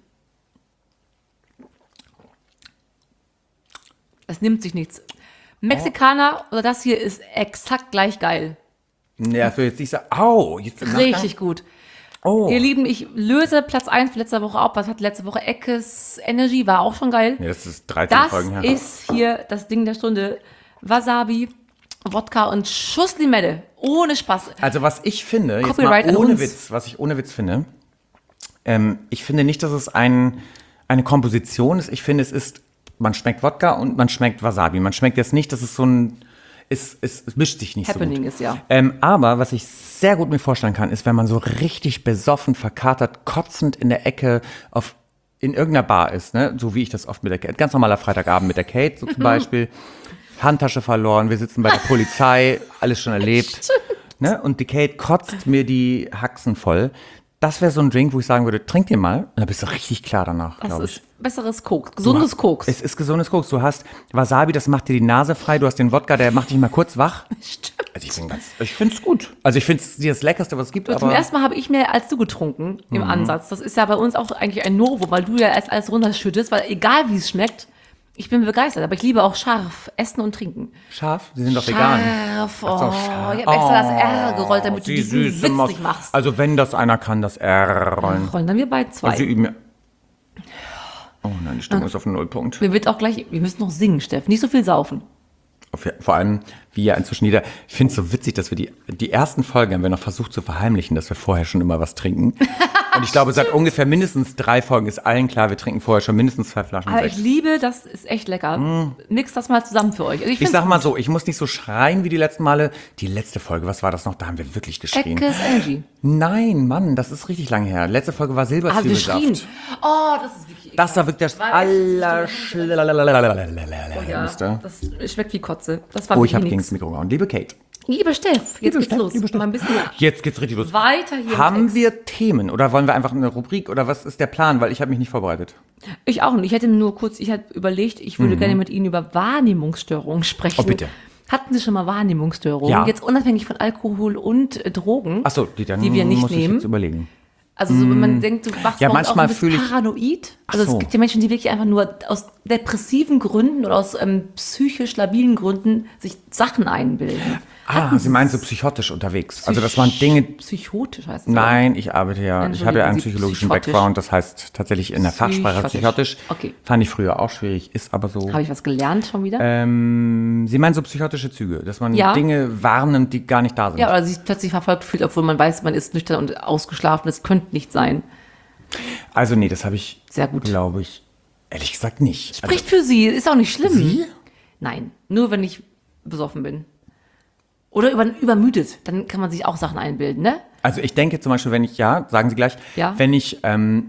Speaker 2: Es nimmt sich nichts. Mexikaner oder das hier ist exakt gleich geil.
Speaker 1: Ja, für jetzt nicht sagen, au, jetzt im Nachgang.
Speaker 2: Richtig gut.
Speaker 1: Oh.
Speaker 2: Ihr Lieben, ich löse Platz 1 letzter Woche auf. Was hat letzte Woche? Eckes Energy war auch schon geil.
Speaker 1: Nee, das ist 13
Speaker 2: Das
Speaker 1: Folgen her.
Speaker 2: ist hier das Ding der Stunde. Wasabi, Wodka und Schuss Limette. Ohne Spaß.
Speaker 1: Also was ich finde, jetzt
Speaker 2: Copyright
Speaker 1: mal
Speaker 2: an
Speaker 1: ohne
Speaker 2: uns.
Speaker 1: Witz, was ich ohne Witz finde, ich finde nicht, dass es eine Komposition ist. Ich finde, es ist, man schmeckt Wodka und man schmeckt Wasabi. Man schmeckt jetzt nicht, dass es so ein, es mischt sich nicht
Speaker 2: Happening
Speaker 1: so gut.
Speaker 2: ist, ja.
Speaker 1: Aber was ich sehr gut mir vorstellen kann, ist, wenn man so richtig besoffen, verkatert, kotzend in der Ecke in irgendeiner Bar ist, ne? So wie ich das oft mit der Kate, ganz normaler Freitagabend mit der Kate, so zum Beispiel, Handtasche verloren, wir sitzen bei der Polizei, alles schon erlebt, ne? Und die Kate kotzt mir die Haxen voll. Das wäre so ein Drink, wo ich sagen würde, trink den mal, und dann bist du richtig klar danach, glaube ich.
Speaker 2: Das ist besseres Koks, gesundes Koks.
Speaker 1: Es ist gesundes Koks. Du hast Wasabi, das macht dir die Nase frei. Du hast den Wodka, der macht dich mal kurz wach.
Speaker 2: Stimmt.
Speaker 1: Also ich finde es gut. Also ich finde es das Leckerste, was es gibt.
Speaker 2: Zum ersten Mal habe ich mehr als du getrunken im Ansatz. Das ist ja bei uns auch eigentlich ein Novum, weil du ja erst alles runterschüttest, weil egal wie es schmeckt, ich bin begeistert. Aber ich liebe auch scharf essen und trinken.
Speaker 1: Scharf? Sie sind doch vegan.
Speaker 2: Scharf,
Speaker 1: Ach so, scharf.
Speaker 2: ich habe extra das R gerollt, damit du diesen
Speaker 1: süße
Speaker 2: Witz
Speaker 1: Maus.
Speaker 2: nicht machst.
Speaker 1: Also wenn das einer kann, das R rollen.
Speaker 2: Rollen dann wir beide zwei.
Speaker 1: Also üben wir. Oh nein, die Stimmung ist auf den Nullpunkt.
Speaker 2: Wir müssen noch singen, Steff. Nicht so viel saufen.
Speaker 1: Vor allem, wie ja inzwischen jeder, ich finde es so witzig, dass wir die ersten Folgen haben wir noch versucht zu verheimlichen, dass wir vorher schon immer was trinken. Und ich glaube, seit ungefähr mindestens 3 Folgen ist allen klar, wir trinken vorher schon mindestens 2 Flaschen
Speaker 2: Aber
Speaker 1: Sekt.
Speaker 2: ich liebe, das ist echt lecker. Mix das mal zusammen für euch. Also
Speaker 1: Ich sag mal so, ich muss nicht so schreien wie die letzten Male. Die letzte Folge, was war das noch? Da haben wir wirklich geschrien.
Speaker 2: Eckes Energy.
Speaker 1: Nein, Mann, das ist richtig lange her. Letzte Folge war
Speaker 2: Ah, wir schrien.
Speaker 1: Silberzwiebelsaft.
Speaker 2: Oh, das ist wirklich
Speaker 1: Das war wirklich das
Speaker 2: ja,
Speaker 1: Allerschlimmste.
Speaker 2: das schmeckt wie Kotze. Das war
Speaker 1: Oh, ich habe
Speaker 2: wirklich
Speaker 1: gegen
Speaker 2: nix.
Speaker 1: das Mikro gehauen. Liebe Kate,
Speaker 2: Liebe Steff, jetzt geht's
Speaker 1: Steff,
Speaker 2: los.
Speaker 1: liebe Steff.
Speaker 2: Mal ein bisschen
Speaker 1: jetzt geht's richtig los.
Speaker 2: weiter hier. im
Speaker 1: Haben
Speaker 2: Text.
Speaker 1: wir Themen oder wollen wir einfach eine Rubrik oder was ist der Plan? Weil ich habe mich nicht vorbereitet.
Speaker 2: Ich auch nicht. Ich hätte nur kurz, ich hatte überlegt, ich würde gerne mit Ihnen über Wahrnehmungsstörungen sprechen.
Speaker 1: Oh, bitte.
Speaker 2: Hatten Sie schon mal Wahrnehmungsstörungen?
Speaker 1: Ja.
Speaker 2: Jetzt unabhängig von Alkohol und Drogen,
Speaker 1: Achso, dann
Speaker 2: die wir nicht
Speaker 1: muss ich
Speaker 2: nehmen.
Speaker 1: jetzt überlegen.
Speaker 2: Also so, wenn man denkt, du wachst
Speaker 1: Ja,
Speaker 2: morgens
Speaker 1: manchmal
Speaker 2: auf und
Speaker 1: fühle
Speaker 2: bist
Speaker 1: ich-
Speaker 2: paranoid. Also
Speaker 1: Ach so.
Speaker 2: es gibt ja Menschen, die wirklich einfach nur aus depressiven Gründen oder aus psychisch labilen Gründen sich Sachen einbilden.
Speaker 1: Sie meinen so psychotisch unterwegs. Also dass man Dinge.
Speaker 2: Psychotisch heißt es.
Speaker 1: Nein, ich habe ja einen
Speaker 2: Entschuldigen Sie,
Speaker 1: psychologischen
Speaker 2: psychotisch.
Speaker 1: Background, das heißt tatsächlich in der Fachsprache psychotisch.
Speaker 2: Okay.
Speaker 1: Fand ich früher auch schwierig, ist aber so.
Speaker 2: Habe ich was gelernt schon wieder?
Speaker 1: Sie meinen so psychotische Züge, dass man
Speaker 2: Ja.
Speaker 1: Dinge wahrnimmt, die gar nicht da sind.
Speaker 2: Ja, oder sich plötzlich verfolgt fühlt, obwohl man weiß, man ist nüchtern und ausgeschlafen. Das könnte nicht sein.
Speaker 1: Also nee, das habe ich,
Speaker 2: Sehr gut.
Speaker 1: glaube ich, ehrlich gesagt nicht.
Speaker 2: Spricht für Sie, ist auch nicht schlimm.
Speaker 1: Sie?
Speaker 2: Nein, nur wenn ich besoffen bin. Oder übermüdet, dann kann man sich auch Sachen einbilden, ne?
Speaker 1: Also ich denke zum Beispiel, wenn ich, sagen Sie gleich,
Speaker 2: Ja.
Speaker 1: wenn ich,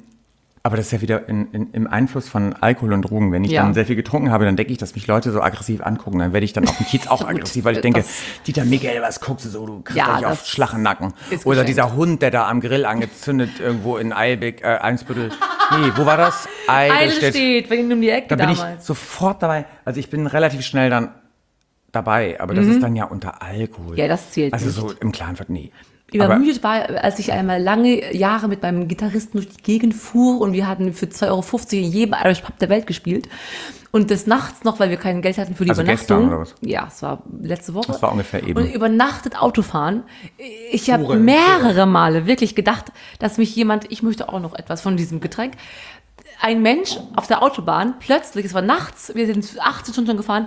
Speaker 1: aber das ist ja wieder im Einfluss von Alkohol und Drogen. Wenn ich
Speaker 2: Ja.
Speaker 1: dann sehr viel getrunken habe, dann denke ich, dass mich Leute so aggressiv angucken. Dann werde ich dann auf dem Kiez auch
Speaker 2: Gut,
Speaker 1: aggressiv, weil ich denke,
Speaker 2: das-
Speaker 1: Dieter Miguel, was guckst du so, du kriegst
Speaker 2: Ja,
Speaker 1: dich auf
Speaker 2: das
Speaker 1: schlachen Nacken.
Speaker 2: ist
Speaker 1: Oder
Speaker 2: geschenkt.
Speaker 1: dieser Hund, der da am Grill angezündet irgendwo in Eimsbüttel. Nee, wo war das?
Speaker 2: Eidelstedt, bei Ihnen um die Ecke
Speaker 1: Da bin ich
Speaker 2: damals.
Speaker 1: sofort dabei. Also ich bin relativ schnell dann dabei, aber das ist dann ja unter Alkohol.
Speaker 2: Mhm. Ja, das zählt
Speaker 1: Also
Speaker 2: nicht.
Speaker 1: so im Klaren wird nee. Aber
Speaker 2: Übermüdet war, als ich einmal lange Jahre mit meinem Gitarristen durch die Gegend fuhr und wir hatten für 2,50 € in jedem Irish Pub der Welt gespielt. Und des Nachts noch, weil wir kein Geld hatten für die
Speaker 1: Also
Speaker 2: Übernachtung.
Speaker 1: gestern oder was?
Speaker 2: Ja, es war letzte Woche.
Speaker 1: Das war ungefähr eben.
Speaker 2: Und übernachtet Autofahren. Ich habe
Speaker 1: Hure.
Speaker 2: mehrere Male wirklich gedacht, dass mich ich möchte auch noch etwas von diesem Getränk. Ein Mensch auf der Autobahn, plötzlich, es war nachts, wir sind 18 Stunden schon gefahren,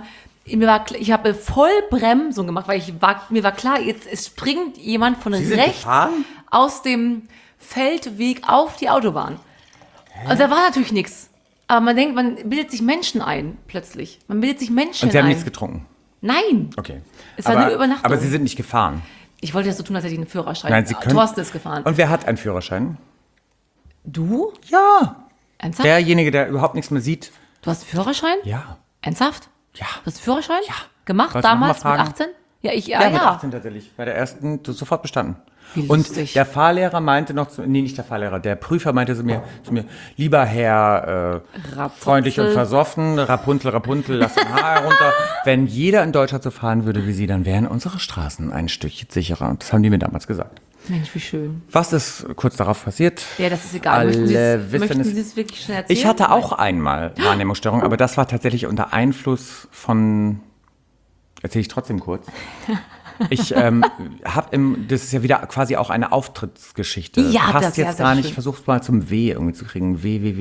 Speaker 2: ich habe voll Bremsung gemacht, weil mir war klar, jetzt es springt jemand von
Speaker 1: Sie sind
Speaker 2: rechts
Speaker 1: gefahren?
Speaker 2: aus dem Feldweg auf die Autobahn. Und da war natürlich nichts. Aber man denkt, man bildet sich Menschen ein, plötzlich. Man bildet sich Menschen
Speaker 1: Und Sie haben
Speaker 2: ein.
Speaker 1: nichts getrunken.
Speaker 2: Nein.
Speaker 1: Okay.
Speaker 2: Es war eine Übernachtung.
Speaker 1: Aber Sie sind nicht gefahren.
Speaker 2: Ich wollte das so tun, als hätte ich einen Führerschein.
Speaker 1: Nein, Sie können.
Speaker 2: Thorsten ist gefahren.
Speaker 1: Und wer hat einen Führerschein?
Speaker 2: Du?
Speaker 1: Ja.
Speaker 2: Ernsthaft?
Speaker 1: Derjenige, der überhaupt nichts mehr sieht.
Speaker 2: Du hast einen Führerschein?
Speaker 1: Ja.
Speaker 2: Ernsthaft?
Speaker 1: Ja.
Speaker 2: Du hast einen Führerschein?
Speaker 1: Ja.
Speaker 2: Gemacht
Speaker 1: Wolltest du noch
Speaker 2: damals
Speaker 1: mal
Speaker 2: mit
Speaker 1: fragen?
Speaker 2: 18? Ja,
Speaker 1: Ja, mit 18 tatsächlich. Bei der ersten sofort bestanden.
Speaker 2: Wie
Speaker 1: Und
Speaker 2: lustig.
Speaker 1: der Fahrlehrer meinte noch, nee, nicht der Fahrlehrer, der Prüfer meinte zu mir, lieber Herr
Speaker 2: Rapunzel.
Speaker 1: freundlich und versoffen, Rapunzel, lass den Haar herunter. Wenn jeder in Deutschland so fahren würde wie Sie, dann wären unsere Straßen ein Stückchen sicherer. Und das haben die mir damals gesagt.
Speaker 2: Mensch, wie schön.
Speaker 1: Was ist kurz darauf passiert?
Speaker 2: Ja, das ist egal.
Speaker 1: Alle wissen
Speaker 2: möchten Sie
Speaker 1: es.
Speaker 2: es wirklich schnell erzählen?
Speaker 1: Ich hatte auch einmal Wahrnehmungsstörung, aber das war tatsächlich unter Einfluss von, erzähle ich trotzdem kurz. Ich das ist ja wieder quasi auch eine Auftrittsgeschichte.
Speaker 2: Ja,
Speaker 1: passt
Speaker 2: das ist
Speaker 1: jetzt
Speaker 2: sehr
Speaker 1: gar nicht,
Speaker 2: schön.
Speaker 1: ich versuch's mal zum W irgendwie zu kriegen.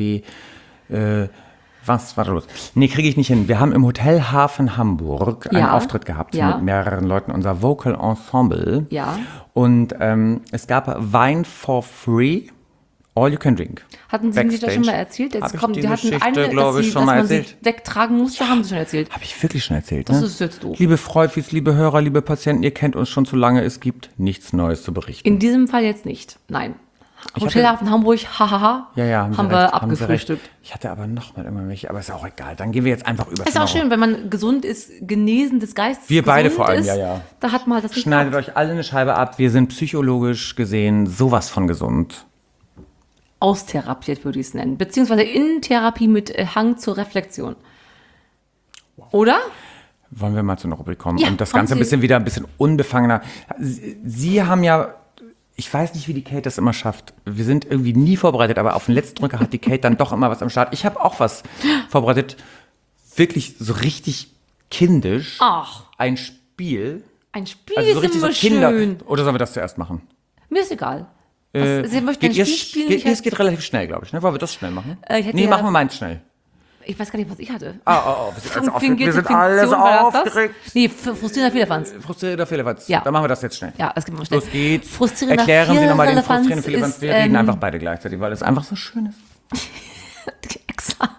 Speaker 1: Was war da los? Nee, kriege ich nicht hin. Wir haben im Hotel Hafen Hamburg einen
Speaker 2: Ja.
Speaker 1: Auftritt gehabt
Speaker 2: Ja.
Speaker 1: mit mehreren Leuten, unser Vocal Ensemble.
Speaker 2: Ja.
Speaker 1: Und es gab Wine for Free All you can drink.
Speaker 2: Hatten Sie mir das schon mal erzählt? Jetzt kommt, die hatten eine, dass man sie wegtragen musste, haben Sie schon erzählt.
Speaker 1: Habe ich wirklich schon erzählt,
Speaker 2: Das
Speaker 1: ne?
Speaker 2: ist jetzt doof.
Speaker 1: Liebe Freufis, liebe Hörer, liebe Patienten, ihr kennt uns schon zu lange, es gibt nichts Neues zu berichten.
Speaker 2: In diesem Fall jetzt nicht. Nein. Hotelhafen Hamburg, hahaha,
Speaker 1: Ja,
Speaker 2: haben wir abgefrühstückt.
Speaker 1: Ich hatte aber noch mal immer welche, aber ist auch egal. Dann gehen wir jetzt einfach über.
Speaker 2: Ist auch schön, wenn man gesund ist, genesen des Geistes.
Speaker 1: Wir beide
Speaker 2: gesund
Speaker 1: vor allem,
Speaker 2: ist,
Speaker 1: ja.
Speaker 2: Da hat man das nicht
Speaker 1: Schneidet
Speaker 2: gehabt.
Speaker 1: euch alle eine Scheibe ab. Wir sind psychologisch gesehen sowas von gesund.
Speaker 2: Austherapiert würde ich es nennen. Beziehungsweise in Therapie mit Hang zur Reflexion. Oder?
Speaker 1: Wollen wir mal zu einer Rubrik kommen
Speaker 2: Ja,
Speaker 1: und das
Speaker 2: kommen
Speaker 1: Ganze wieder ein bisschen unbefangener. Sie haben ja, ich weiß nicht, wie die Kate das immer schafft. Wir sind irgendwie nie vorbereitet, aber auf den letzten Drücker hat die Kate dann doch immer was am Start. Ich habe auch was vorbereitet. Wirklich so richtig kindisch.
Speaker 2: Ach,
Speaker 1: Ein Spiel.
Speaker 2: ein Spiel
Speaker 1: Also so
Speaker 2: ist
Speaker 1: richtig so
Speaker 2: immer
Speaker 1: Kinder.
Speaker 2: schön.
Speaker 1: Oder sollen wir das zuerst machen?
Speaker 2: Mir ist egal. Sie möchten ein
Speaker 1: Geht
Speaker 2: Spiel spielen?
Speaker 1: es geht relativ schnell, glaube ich. Ne? Wollen wir das schnell machen?
Speaker 2: ich hätte
Speaker 1: Nee,
Speaker 2: ja-
Speaker 1: machen wir meins schnell.
Speaker 2: Ich weiß gar nicht, was ich hatte.
Speaker 1: Wir sind alle so aufgeregt.
Speaker 2: Nee, frustrierender Fehlerfanz.
Speaker 1: Frustrierender Fehlerfanz.
Speaker 2: Ja.
Speaker 1: Dann machen wir das jetzt schnell.
Speaker 2: Ja, das geht mal schnell.
Speaker 1: Los geht's.
Speaker 2: Frustrierender
Speaker 1: Erklären Sie nochmal den
Speaker 2: Firlefanz
Speaker 1: frustrierenden Fehlerfanz.
Speaker 2: ist,
Speaker 1: Wir reden einfach beide gleichzeitig, weil es einfach so schön ist.
Speaker 2: Exakt.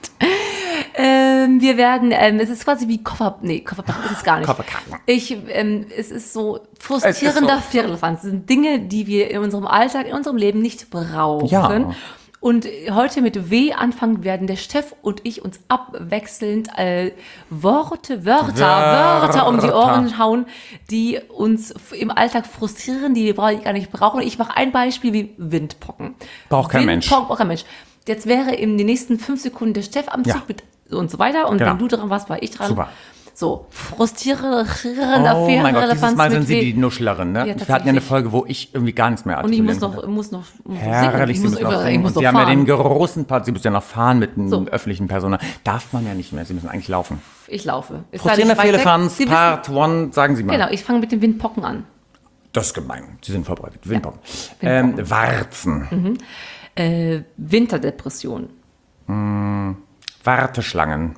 Speaker 2: Wir werden, es ist quasi wie Kofferpacken ist es gar nicht.
Speaker 1: Kofferpacken.
Speaker 2: Es ist so frustrierender Firlefanz. Das sind Dinge, die wir in unserem Alltag, in unserem Leben nicht brauchen.
Speaker 1: Ja.
Speaker 2: Und heute mit W anfangen werden der Steff und ich uns abwechselnd Wörter um die Ohren hauen, die uns im Alltag frustrieren, die wir gar nicht brauchen. Ich mache ein Beispiel wie Windpocken.
Speaker 1: Braucht kein Mensch.
Speaker 2: Braucht kein Mensch. Jetzt wäre in den nächsten 5 Sekunden der Steff am Zug
Speaker 1: Ja.
Speaker 2: mit und so weiter. Und
Speaker 1: Genau.
Speaker 2: wenn du dran warst, war ich dran.
Speaker 1: Super.
Speaker 2: So, frustrierender
Speaker 1: Oh mein Gott, dieses Mal sind
Speaker 2: mit
Speaker 1: Sie
Speaker 2: W.
Speaker 1: die Nuschlerin, ne?
Speaker 2: Ja,
Speaker 1: Wir hatten ja
Speaker 2: tatsächlich.
Speaker 1: eine Folge, wo ich irgendwie gar nichts mehr
Speaker 2: Und ich
Speaker 1: artikulieren
Speaker 2: muss noch
Speaker 1: Herrlich, Sie müssen noch
Speaker 2: ich
Speaker 1: singen.
Speaker 2: muss
Speaker 1: Und
Speaker 2: noch
Speaker 1: Sie haben ja den
Speaker 2: fahren.
Speaker 1: großen Part, Sie müssen ja noch fahren mit einem
Speaker 2: So.
Speaker 1: öffentlichen Personal. Darf man ja nicht mehr, Sie müssen eigentlich laufen.
Speaker 2: Ich laufe. Es sei
Speaker 1: Frustrierender
Speaker 2: nicht weit weg.
Speaker 1: Fehlerfanz,
Speaker 2: Sie wissen-
Speaker 1: Part 1, sagen Sie mal.
Speaker 2: Genau, ich fange mit den Windpocken an.
Speaker 1: Das ist gemein. Sie sind vorbereitet. Windpocken.
Speaker 2: Windpocken.
Speaker 1: Warzen.
Speaker 2: Winterdepression.
Speaker 1: Warteschlangen.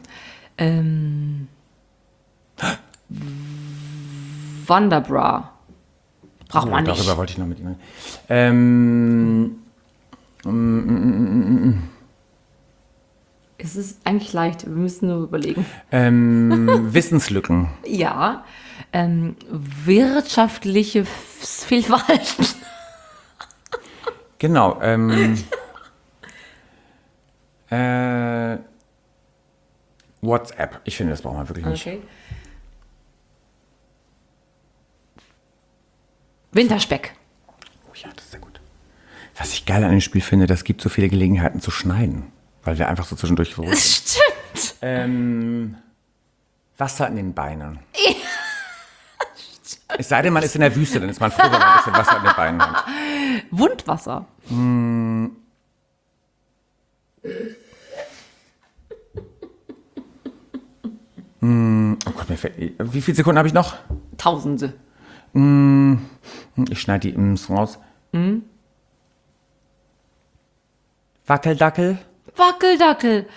Speaker 2: Wanderbra. Braucht man nicht.
Speaker 1: Darüber wollte ich noch mit Ihnen.
Speaker 2: Es ist eigentlich leicht, wir müssen nur überlegen.
Speaker 1: Wissenslücken.
Speaker 2: Ja, wirtschaftliche Fehlverhalten.
Speaker 1: Genau. WhatsApp. Ich finde, das braucht man wirklich nicht.
Speaker 2: Okay. Winterspeck.
Speaker 1: Oh ja, das ist sehr gut. Was ich geil an dem Spiel finde, das gibt so viele Gelegenheiten zu schneiden. Weil wir einfach so zwischendurch so
Speaker 2: Das stimmt.
Speaker 1: Wasser in den Beinen. Es sei denn, man ist in der Wüste, dann ist man froh, wenn man ein bisschen Wasser in den Beinen hat.
Speaker 2: Wundwasser.
Speaker 1: Oh Gott, mir fällt. Wie viele Sekunden habe ich noch?
Speaker 2: Tausende.
Speaker 1: Ich schneide die Ims raus. Wackeldackel.
Speaker 2: Wackeldackel.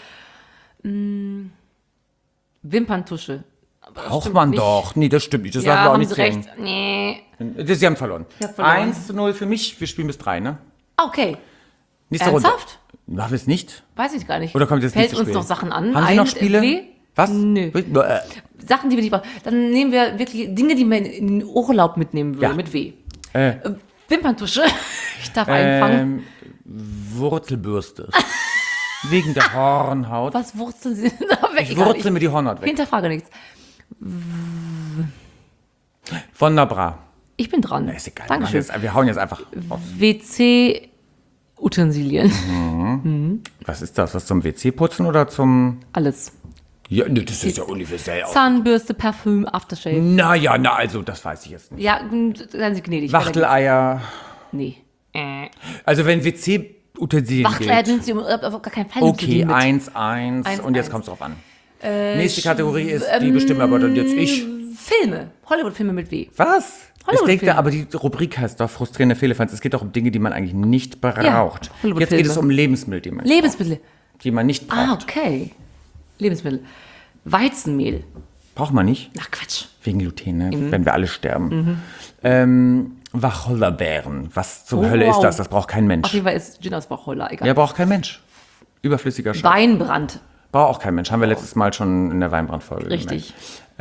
Speaker 2: Wimperntusche.
Speaker 1: Braucht
Speaker 2: stimmt
Speaker 1: man
Speaker 2: nicht.
Speaker 1: doch. Nee, das stimmt nicht. Das
Speaker 2: Ja,
Speaker 1: lassen wir auch
Speaker 2: haben
Speaker 1: nicht
Speaker 2: Sie
Speaker 1: zählen.
Speaker 2: recht. Nee.
Speaker 1: Sie haben verloren.
Speaker 2: Ich hab verloren.
Speaker 1: 1:0 für mich. Wir spielen bis 3, ne?
Speaker 2: Okay.
Speaker 1: Nächste Runde.
Speaker 2: Ernsthaft?
Speaker 1: Machen wir es nicht?
Speaker 2: Weiß ich gar nicht.
Speaker 1: Oder kommt jetzt
Speaker 2: Fällt
Speaker 1: nächstes
Speaker 2: uns
Speaker 1: Spiel?
Speaker 2: noch Sachen an?
Speaker 1: Haben Sie noch
Speaker 2: Ein
Speaker 1: Spiele?
Speaker 2: W?
Speaker 1: Was?
Speaker 2: Nö. Sachen, die wir nicht brauchen. Dann nehmen wir wirklich Dinge, die man in den Urlaub mitnehmen würde,
Speaker 1: Ja.
Speaker 2: mit W. Wimperntusche. Ich darf einfangen.
Speaker 1: Wurzelbürste. Wegen der Hornhaut.
Speaker 2: Was wurzeln Sie da weg?
Speaker 1: Ich wurzel mir die Hornhaut weg.
Speaker 2: Hinterfrage nichts.
Speaker 1: Wunderbar.
Speaker 2: Ich bin dran.
Speaker 1: Na, ist egal.
Speaker 2: Dankeschön.
Speaker 1: Wir hauen jetzt einfach auf.
Speaker 2: WC-Utensilien.
Speaker 1: Was ist das? Was zum WC putzen oder zum...
Speaker 2: Alles.
Speaker 1: Ja, ne, das ist ja universell auch.
Speaker 2: Zahnbürste, Parfüm, Aftershave.
Speaker 1: Naja, also das weiß ich jetzt nicht.
Speaker 2: Ja, seien Sie gnädig.
Speaker 1: Wachteleier.
Speaker 2: Nee.
Speaker 1: Also wenn WC-Utensilien
Speaker 2: Wachteleier
Speaker 1: gilt.
Speaker 2: sind Sie auf gar keinen Fall.
Speaker 1: Okay,
Speaker 2: mit.
Speaker 1: 1:1 und jetzt
Speaker 2: 1:1.
Speaker 1: kommt es drauf an. Nächste Kategorie ist, die bestimmen aber dann jetzt ich.
Speaker 2: Filme. Hollywood-Filme mit W.
Speaker 1: Was? Ich
Speaker 2: Hollywood-Filme.
Speaker 1: denke, aber die Rubrik heißt doch frustrierende Fehlerfans. Es geht doch um Dinge, die man eigentlich nicht braucht.
Speaker 2: Hollywood-Filme.
Speaker 1: Jetzt geht es um Lebensmittel, die man
Speaker 2: Lebensmittel.
Speaker 1: die man nicht braucht.
Speaker 2: Ah, okay. Lebensmittel. Weizenmehl.
Speaker 1: Braucht man nicht,
Speaker 2: Ach, Quatsch.
Speaker 1: wegen Gluten, ne? Wenn wir alle sterben. Wacholderbeeren. Was zur Hölle ist das? Das braucht kein
Speaker 2: Auf
Speaker 1: Mensch.
Speaker 2: jeden Fall ist Gin aus Wacholder, egal.
Speaker 1: Ja, braucht kein Mensch. Überflüssiger Stoff.
Speaker 2: Weinbrand.
Speaker 1: Braucht auch kein Mensch. Haben wir letztes Mal schon in der Weinbrandfolge
Speaker 2: Richtig.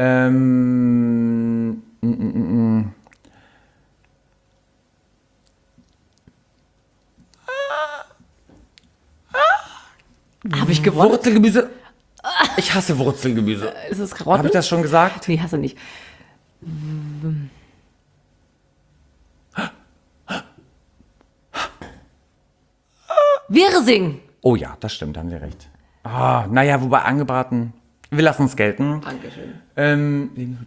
Speaker 2: Habe ich gewonnen?
Speaker 1: Wurzelgemüse. Ich hasse Wurzelgemüse.
Speaker 2: Ist es Karotten?
Speaker 1: Habe ich das schon gesagt?
Speaker 2: Nee, hast du nicht. Wirsing.
Speaker 1: Oh ja, das stimmt, haben Sie recht. Naja, wobei angebraten. Wir lassen es gelten.
Speaker 2: Dankeschön.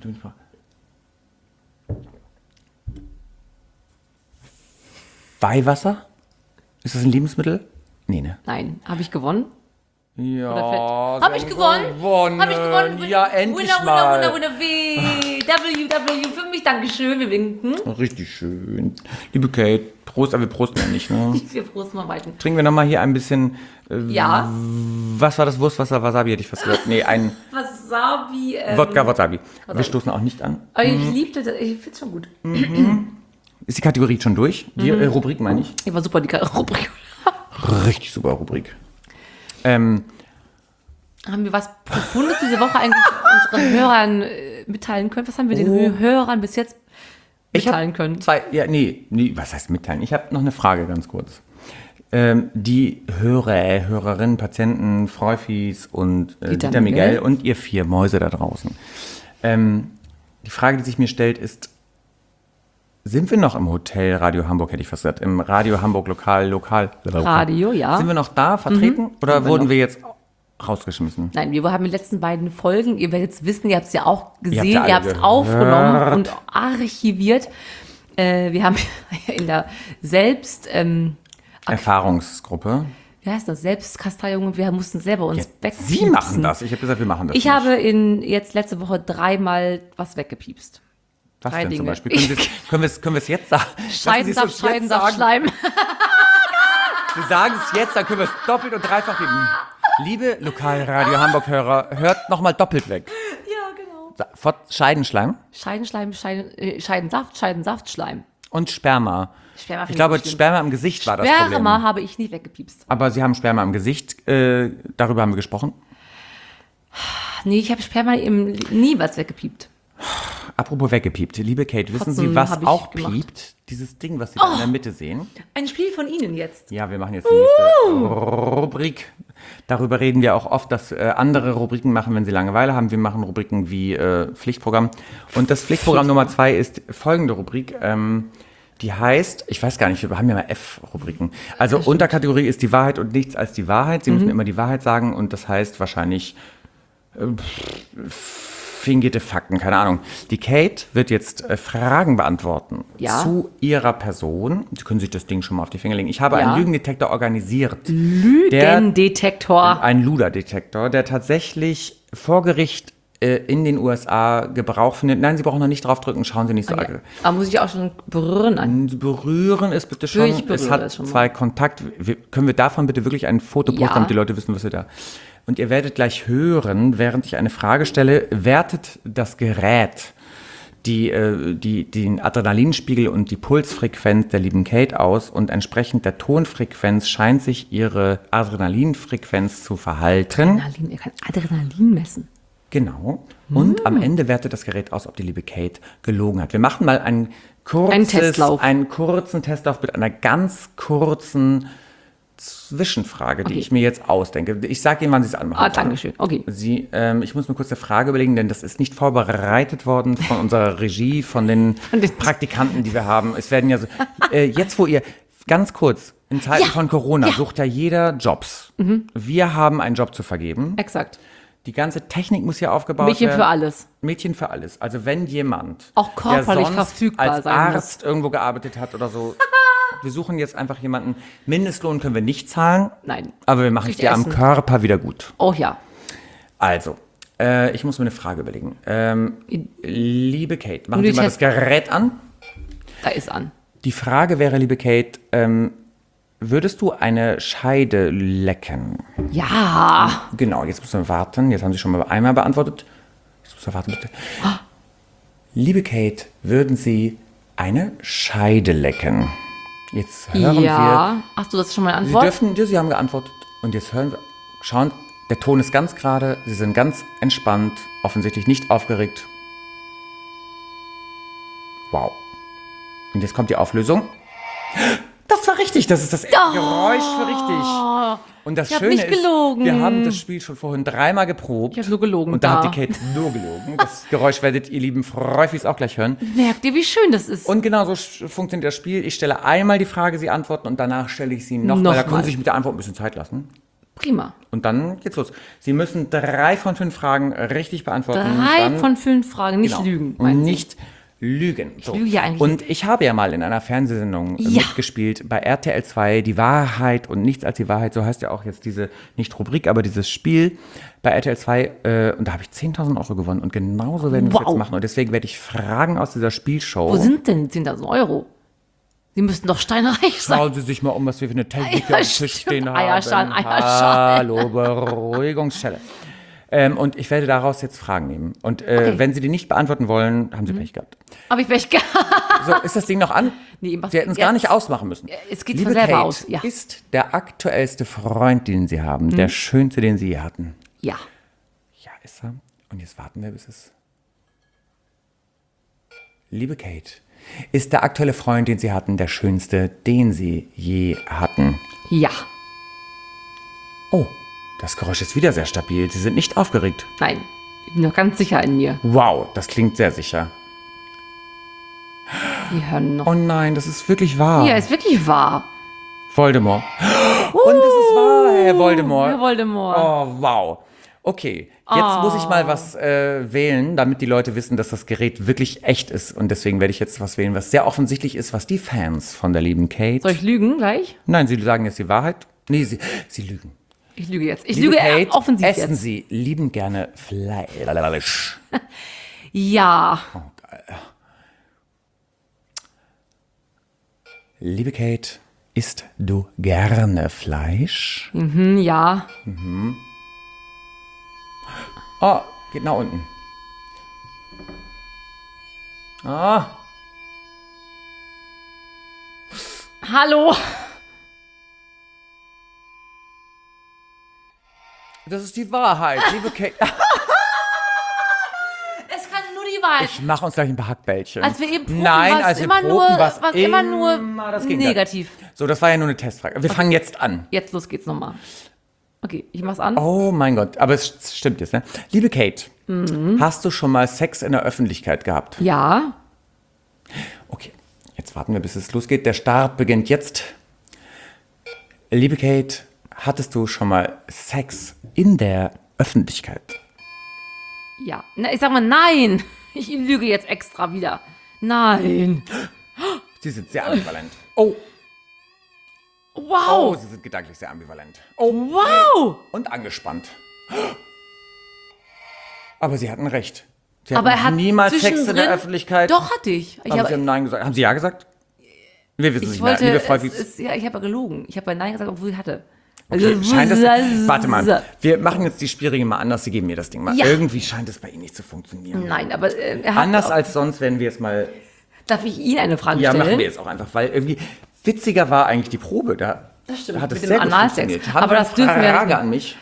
Speaker 1: Weihwasser? Ist das ein Lebensmittel? Nee, ne?
Speaker 2: Nein, habe ich gewonnen?
Speaker 1: Ja,
Speaker 2: Habe ich gewonnen? Habe ich gewonnen?
Speaker 1: Ja, endlich
Speaker 2: Winner,
Speaker 1: mal.
Speaker 2: Winner, Winner, WW für mich, Dankeschön, wir winken.
Speaker 1: Richtig schön. Liebe Kate, Prost, aber wir prosten ja nicht, ne?
Speaker 2: Wir prosten mal weiter.
Speaker 1: Trinken wir nochmal hier ein bisschen,
Speaker 2: Ja,
Speaker 1: was war das Wurstwasser? Wasabi hätte ich fast gesagt. Nee, ein
Speaker 2: Wasabi.
Speaker 1: Wodka Wasabi. Wir stoßen auch nicht an.
Speaker 2: Aber ich liebte das, ich finde es schon gut.
Speaker 1: Ist die Kategorie schon durch? Die Rubrik meine ich.
Speaker 2: Die war super, die Rubrik.
Speaker 1: Richtig super Rubrik.
Speaker 2: Haben wir was Profundes diese Woche eigentlich unseren Hörern mitteilen können? Was haben wir den Hörern bis jetzt mitteilen können?
Speaker 1: Was heißt mitteilen? Ich habe noch eine Frage ganz kurz. Die Hörerinnen, Patienten, Freufis und Dieter Miguel und ihr 4 Mäuse da draußen. Die Frage, die sich mir stellt, ist, sind wir noch im Hotel Radio Hamburg, hätte ich fast gesagt, im Radio Hamburg Lokal?
Speaker 2: Radio, ja.
Speaker 1: Sind wir noch da vertreten oder wurden wir jetzt rausgeschmissen?
Speaker 2: Nein, wir haben die letzten beiden Folgen, ihr werdet es wissen, ihr habt es ja auch gesehen,
Speaker 1: ja
Speaker 2: ihr habt es aufgenommen und archiviert. Wir haben in der
Speaker 1: Erfahrungsgruppe.
Speaker 2: wie heißt das, Selbstkasteiung, wir mussten selber uns wegpiepsen.
Speaker 1: Sie machen das. Ich habe gesagt, wir machen das
Speaker 2: Ich
Speaker 1: nicht.
Speaker 2: habe jetzt letzte Woche 3-mal was weggepiepst.
Speaker 1: Was
Speaker 2: 3
Speaker 1: denn zum
Speaker 2: Dinge.
Speaker 1: Beispiel? Können wir es jetzt sagen?
Speaker 2: Scheidensaft, Schleim.
Speaker 1: Wir sagen es jetzt, dann können wir es doppelt und dreifach geben. Liebe Lokalradio Hamburg-Hörer, hört nochmal doppelt weg.
Speaker 2: Ja, genau.
Speaker 1: Scheidenschleim
Speaker 2: Scheidensaft, Schleim.
Speaker 1: und Sperma.
Speaker 2: Sperma
Speaker 1: Ich glaube,
Speaker 2: finde ich
Speaker 1: Sperma im Gesicht war das Problem.
Speaker 2: Sperma habe ich nicht weggepiepst.
Speaker 1: Aber Sie haben Sperma im Gesicht, darüber haben wir gesprochen.
Speaker 2: Nee, ich habe Sperma nie was weggepiept.
Speaker 1: Apropos weggepiept. Liebe Kate, wissen
Speaker 2: Trotzdem
Speaker 1: Sie, was
Speaker 2: habe ich
Speaker 1: auch
Speaker 2: gemacht.
Speaker 1: piept? Dieses Ding, was Sie da in der Mitte sehen.
Speaker 2: Ein Spiel von Ihnen jetzt.
Speaker 1: Ja, wir machen jetzt die nächste Rubrik. Darüber reden wir auch oft, dass andere Rubriken machen, wenn sie Langeweile haben. Wir machen Rubriken wie Pflichtprogramm. Und das Pflichtprogramm Nummer 2 ist folgende Rubrik. Die heißt, ich weiß gar nicht, wir haben ja mal F-Rubriken. Also Unterkategorie ist die Wahrheit und nichts als die Wahrheit. Sie müssen immer die Wahrheit sagen und das heißt wahrscheinlich fingierte Fakten, keine Ahnung. Die Kate wird jetzt Fragen beantworten zu ihrer Person. Sie können sich das Ding schon mal auf die Finger legen. Ich habe einen Lügendetektor organisiert.
Speaker 2: Lügendetektor.
Speaker 1: Ein Luderdetektor, der tatsächlich vor Gericht in den USA Gebrauch findet. Nein, Sie brauchen noch nicht drauf drücken, schauen Sie nicht so arg.
Speaker 2: Aber muss ich auch schon berühren?
Speaker 1: Berühren ist bitte schon.
Speaker 2: Ich berühre
Speaker 1: Es hat
Speaker 2: es schon mal.
Speaker 1: 2 Kontakt. Können wir davon bitte wirklich ein Foto posten,
Speaker 2: Ja.
Speaker 1: damit die Leute wissen, was wir da. Und ihr werdet gleich hören, während ich eine Frage stelle, wertet das Gerät den Adrenalinspiegel und die Pulsfrequenz der lieben Kate aus und entsprechend der Tonfrequenz scheint sich ihre Adrenalinfrequenz zu verhalten.
Speaker 2: Er kann Adrenalin messen.
Speaker 1: Genau. Und am Ende wertet das Gerät aus, ob die liebe Kate gelogen hat. Wir machen mal einen kurzen Testlauf mit einer ganz kurzen Zwischenfrage, die ich mir jetzt ausdenke. Ich sage Ihnen, wann Sie es anmachen.
Speaker 2: Danke schön. Okay.
Speaker 1: Ich muss mir kurz eine Frage überlegen, denn das ist nicht vorbereitet worden von unserer Regie, von den Praktikanten, die wir haben. Es werden ja so, jetzt wo ihr, ganz kurz, in Zeiten von Corona sucht ja jeder Jobs. Wir haben einen Job zu vergeben.
Speaker 2: Exakt.
Speaker 1: Die ganze Technik muss hier aufgebaut
Speaker 2: Mädchen
Speaker 1: werden.
Speaker 2: für alles.
Speaker 1: Mädchen für alles. Also wenn jemand,
Speaker 2: Auch körperlich
Speaker 1: der sonst
Speaker 2: verfügbar
Speaker 1: als
Speaker 2: sein muss.
Speaker 1: Arzt irgendwo gearbeitet hat oder so, wir suchen jetzt einfach jemanden. Mindestlohn können wir nicht zahlen.
Speaker 2: Nein.
Speaker 1: Aber wir machen es dir am
Speaker 2: Essen.
Speaker 1: Körper wieder gut.
Speaker 2: Oh ja.
Speaker 1: Also, ich muss mir eine Frage überlegen. Liebe Kate, machen
Speaker 2: Und die
Speaker 1: Sie mal das Gerät an.
Speaker 2: Da ist an.
Speaker 1: Die Frage wäre, liebe Kate, würdest du eine Scheide lecken?
Speaker 2: Ja.
Speaker 1: Genau, jetzt müssen wir warten. Jetzt haben Sie schon mal einmal beantwortet. Jetzt müssen wir warten, bitte. Liebe Kate, würden Sie eine Scheide lecken. Jetzt hören wir.
Speaker 2: Ja. Ach so, das ist schon mal eine Antwort?
Speaker 1: Sie haben geantwortet. Und jetzt hören wir. Schauen, der Ton ist ganz gerade. Sie sind ganz entspannt. Offensichtlich nicht aufgeregt. Wow. Und jetzt kommt die Auflösung. Das war richtig. Das ist das Geräusch für richtig. Und das Schöne
Speaker 2: nicht gelogen.
Speaker 1: ist, wir haben das Spiel schon vorhin 3-mal geprobt.
Speaker 2: Ich habe nur gelogen.
Speaker 1: Und da hat die Kate nur gelogen. Das Geräusch werdet ihr lieben Freufis auch gleich hören.
Speaker 2: Merkt ihr, wie schön das ist?
Speaker 1: Und genau so funktioniert das Spiel. Ich stelle einmal die Frage, Sie antworten und danach stelle ich sie nochmal. Da können Sie sich mit der Antwort ein bisschen Zeit lassen.
Speaker 2: Prima.
Speaker 1: Und dann geht's los. Sie müssen 3 von 5 Fragen richtig beantworten.
Speaker 2: 3 von 5 Fragen, nicht lügen.
Speaker 1: Und nicht lügen. So.
Speaker 2: lüge ja eigentlich.
Speaker 1: Und ich habe ja mal in einer Fernsehsendung mitgespielt bei RTL 2, die Wahrheit und nichts als die Wahrheit, so heißt ja auch jetzt diese, nicht Rubrik, aber dieses Spiel bei RTL 2 und da habe ich 10.000 Euro gewonnen und genauso werden wir es jetzt machen und deswegen werde ich Fragen aus dieser Spielshow.
Speaker 2: Wo sind denn 10.000 Euro? Sie müssten doch steinreich sein.
Speaker 1: Schauen Sie sich mal um, was wir für eine Technik hier am Tisch stehen haben.
Speaker 2: Eierschalen.
Speaker 1: Hallo, Beruhigungsschelle. Und ich werde daraus jetzt Fragen nehmen. Und wenn Sie die nicht beantworten wollen, haben Sie Pech gehabt.
Speaker 2: Habe ich Pech gehabt?
Speaker 1: So, ist das Ding noch an?
Speaker 2: Nee,
Speaker 1: Sie hätten es gar nicht ausmachen müssen.
Speaker 2: Es geht
Speaker 1: Liebe
Speaker 2: von selber
Speaker 1: Kate,
Speaker 2: aus. Ja.
Speaker 1: ist der aktuellste Freund, den Sie haben, der schönste, den Sie je hatten?
Speaker 2: Ja.
Speaker 1: Ja, ist er. Und jetzt warten wir, bis es... Liebe Kate, ist der aktuelle Freund, den Sie hatten, der schönste, den Sie je hatten?
Speaker 2: Ja.
Speaker 1: Oh, das Geräusch ist wieder sehr stabil. Sie sind nicht aufgeregt.
Speaker 2: Nein. Ich bin noch ganz sicher in mir.
Speaker 1: Wow, das klingt sehr sicher.
Speaker 2: Die hören noch.
Speaker 1: Oh nein, das ist wirklich wahr.
Speaker 2: Ja, ist wirklich wahr.
Speaker 1: Voldemort. Und es ist wahr, Herr Voldemort.
Speaker 2: Herr Voldemort.
Speaker 1: Oh, wow. Okay, jetzt muss ich mal was wählen, damit die Leute wissen, dass das Gerät wirklich echt ist. Und deswegen werde ich jetzt was wählen, was sehr offensichtlich ist, was die Fans von der lieben Kate...
Speaker 2: Soll ich lügen gleich?
Speaker 1: Nein, Sie sagen jetzt die Wahrheit. Nee, Sie lügen.
Speaker 2: Ich lüge jetzt. Ich
Speaker 1: Liebe
Speaker 2: lüge
Speaker 1: Kate,
Speaker 2: offensiv
Speaker 1: essen
Speaker 2: jetzt.
Speaker 1: Sie liebend gerne Fleisch?
Speaker 2: Ja.
Speaker 1: Liebe Kate, isst du gerne Fleisch?
Speaker 2: Ja.
Speaker 1: Oh, geht nach unten. Ah,
Speaker 2: Hallo.
Speaker 1: das ist die Wahrheit, liebe Kate.
Speaker 2: Es kann nur die Wahrheit.
Speaker 1: Ich mache uns gleich ein paar Hackbällchen.
Speaker 2: Als wir eben proben,
Speaker 1: Nein,
Speaker 2: war's
Speaker 1: als wir
Speaker 2: immer
Speaker 1: proben,
Speaker 2: nur-
Speaker 1: war's
Speaker 2: war's immer nur
Speaker 1: das Gegenteil.
Speaker 2: negativ.
Speaker 1: So, das war ja nur eine Testfrage. Wir fangen jetzt an.
Speaker 2: Jetzt los geht's nochmal. Okay, ich mach's an.
Speaker 1: Oh mein Gott, aber es stimmt jetzt, ne? Liebe Kate, hast du schon mal Sex in der Öffentlichkeit gehabt?
Speaker 2: Ja.
Speaker 1: Okay, jetzt warten wir, bis es losgeht. Der Start beginnt jetzt. Liebe Kate, hattest du schon mal Sex in der Öffentlichkeit?
Speaker 2: Ja. Na, ich sag mal nein. Ich lüge jetzt extra wieder. Nein.
Speaker 1: Sie sind sehr ambivalent. Oh,
Speaker 2: Wow.
Speaker 1: Sie sind gedanklich sehr ambivalent. Oh,
Speaker 2: Wow.
Speaker 1: und angespannt. Aber Sie hatten recht. Sie
Speaker 2: Aber
Speaker 1: hatten
Speaker 2: er hat
Speaker 1: niemals Sex in der
Speaker 2: zwischendrin-
Speaker 1: Öffentlichkeit.
Speaker 2: Doch, hatte ich.
Speaker 1: Haben Sie Nein gesagt? Haben Sie Ja gesagt? Wir wissen es
Speaker 2: Ich
Speaker 1: nicht mehr.
Speaker 2: wollte,
Speaker 1: Liebe Frau,
Speaker 2: ja, ich habe ja gelogen. Ich habe ja Nein gesagt, obwohl ich hatte.
Speaker 1: okay, scheint das, warte mal, wir machen jetzt die Spielregeln mal anders. Sie geben mir das Ding mal.
Speaker 2: Ja.
Speaker 1: Irgendwie scheint es bei Ihnen nicht zu funktionieren.
Speaker 2: Nein, aber er hat
Speaker 1: Anders
Speaker 2: auch,
Speaker 1: als sonst werden wir jetzt mal,
Speaker 2: darf ich Ihnen eine Frage
Speaker 1: ja,
Speaker 2: stellen?
Speaker 1: machen wir jetzt auch einfach, weil irgendwie witziger war eigentlich die Probe. Da
Speaker 2: stimmt,
Speaker 1: hat es
Speaker 2: mit
Speaker 1: sehr
Speaker 2: dem
Speaker 1: gut
Speaker 2: Analsex.
Speaker 1: funktioniert. Haben
Speaker 2: Aber
Speaker 1: Sie
Speaker 2: das
Speaker 1: eine
Speaker 2: dürfen wir ja
Speaker 1: Frage
Speaker 2: nicht-
Speaker 1: an mich?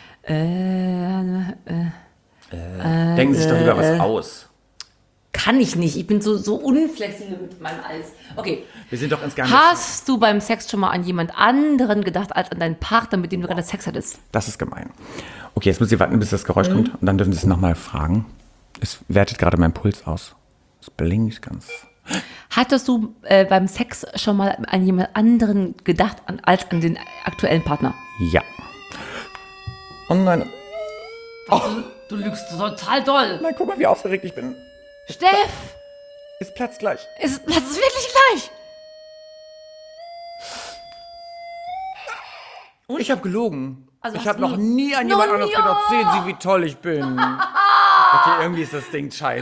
Speaker 1: Denken Sie sich doch lieber was aus.
Speaker 2: Kann ich nicht. Ich bin so unflexibel mit meinem Alles. Okay.
Speaker 1: Wir sind doch ins Geheimnis.
Speaker 2: Hast du beim Sex schon mal an jemand anderen gedacht, als an deinen Partner, mit dem du gerade Sex hattest?
Speaker 1: Das ist gemein. Okay, jetzt müssen Sie warten, bis das Geräusch kommt und dann dürfen Sie es nochmal fragen. Es wertet gerade meinen Puls aus. Es blinkt ganz.
Speaker 2: Hattest du beim Sex schon mal an jemand anderen gedacht, als an den aktuellen Partner?
Speaker 1: Ja. Oh nein.
Speaker 2: Du lügst total doll.
Speaker 1: Nein, guck mal, wie aufgeregt ich bin.
Speaker 2: Steff,
Speaker 1: Es platzt gleich.
Speaker 2: es platzt wirklich gleich.
Speaker 1: Ich habe gelogen.
Speaker 2: Also
Speaker 1: ich
Speaker 2: hast
Speaker 1: habe
Speaker 2: du
Speaker 1: noch nie an
Speaker 2: noch
Speaker 1: jemand anderes
Speaker 2: nie-
Speaker 1: gedacht. Sehen Sie, wie toll ich bin. Okay, irgendwie ist das Ding scheiße.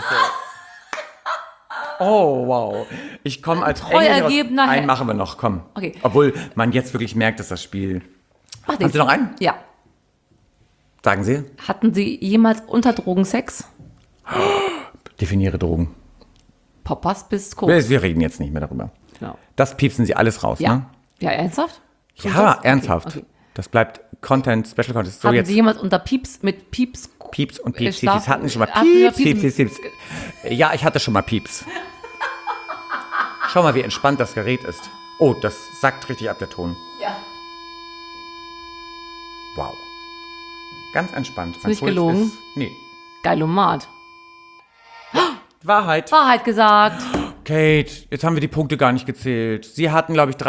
Speaker 1: Oh, wow. Ich komme als
Speaker 2: Treu
Speaker 1: Engel raus.
Speaker 2: ergebener
Speaker 1: Einen
Speaker 2: Herr.
Speaker 1: machen wir noch, komm.
Speaker 2: Okay.
Speaker 1: Obwohl man jetzt wirklich merkt, dass das Spiel...
Speaker 2: Mach
Speaker 1: Haben Sie noch einen?
Speaker 2: Ja.
Speaker 1: Sagen Sie,
Speaker 2: Hatten Sie jemals unter Drogen Sex?
Speaker 1: definiere Drogen.
Speaker 2: Poppers bis Koks.
Speaker 1: Wir reden jetzt nicht mehr darüber.
Speaker 2: Genau.
Speaker 1: Das piepsen Sie alles raus,
Speaker 2: Ja.
Speaker 1: ne?
Speaker 2: Ja, ernsthaft?
Speaker 1: Ja,
Speaker 2: Okay,
Speaker 1: ernsthaft.
Speaker 2: okay.
Speaker 1: Das bleibt Content, Special Content. So,
Speaker 2: Hatten
Speaker 1: jetzt
Speaker 2: Sie jemals unter Pieps und Pieps?
Speaker 1: Pieps.
Speaker 2: Schlaf-
Speaker 1: Sie hatten schon mal
Speaker 2: Hatten Sie
Speaker 1: Pieps. Ja, ich hatte schon mal Pieps. Schau mal, wie entspannt das Gerät ist. Oh, das sackt richtig ab, der Ton.
Speaker 2: Ja.
Speaker 1: Wow. Ganz entspannt.
Speaker 2: nicht gelogen?
Speaker 1: Nee.
Speaker 2: Geilomat.
Speaker 1: Wahrheit.
Speaker 2: Wahrheit gesagt.
Speaker 1: Kate, jetzt haben wir die Punkte gar nicht gezählt. Sie hatten, glaube ich,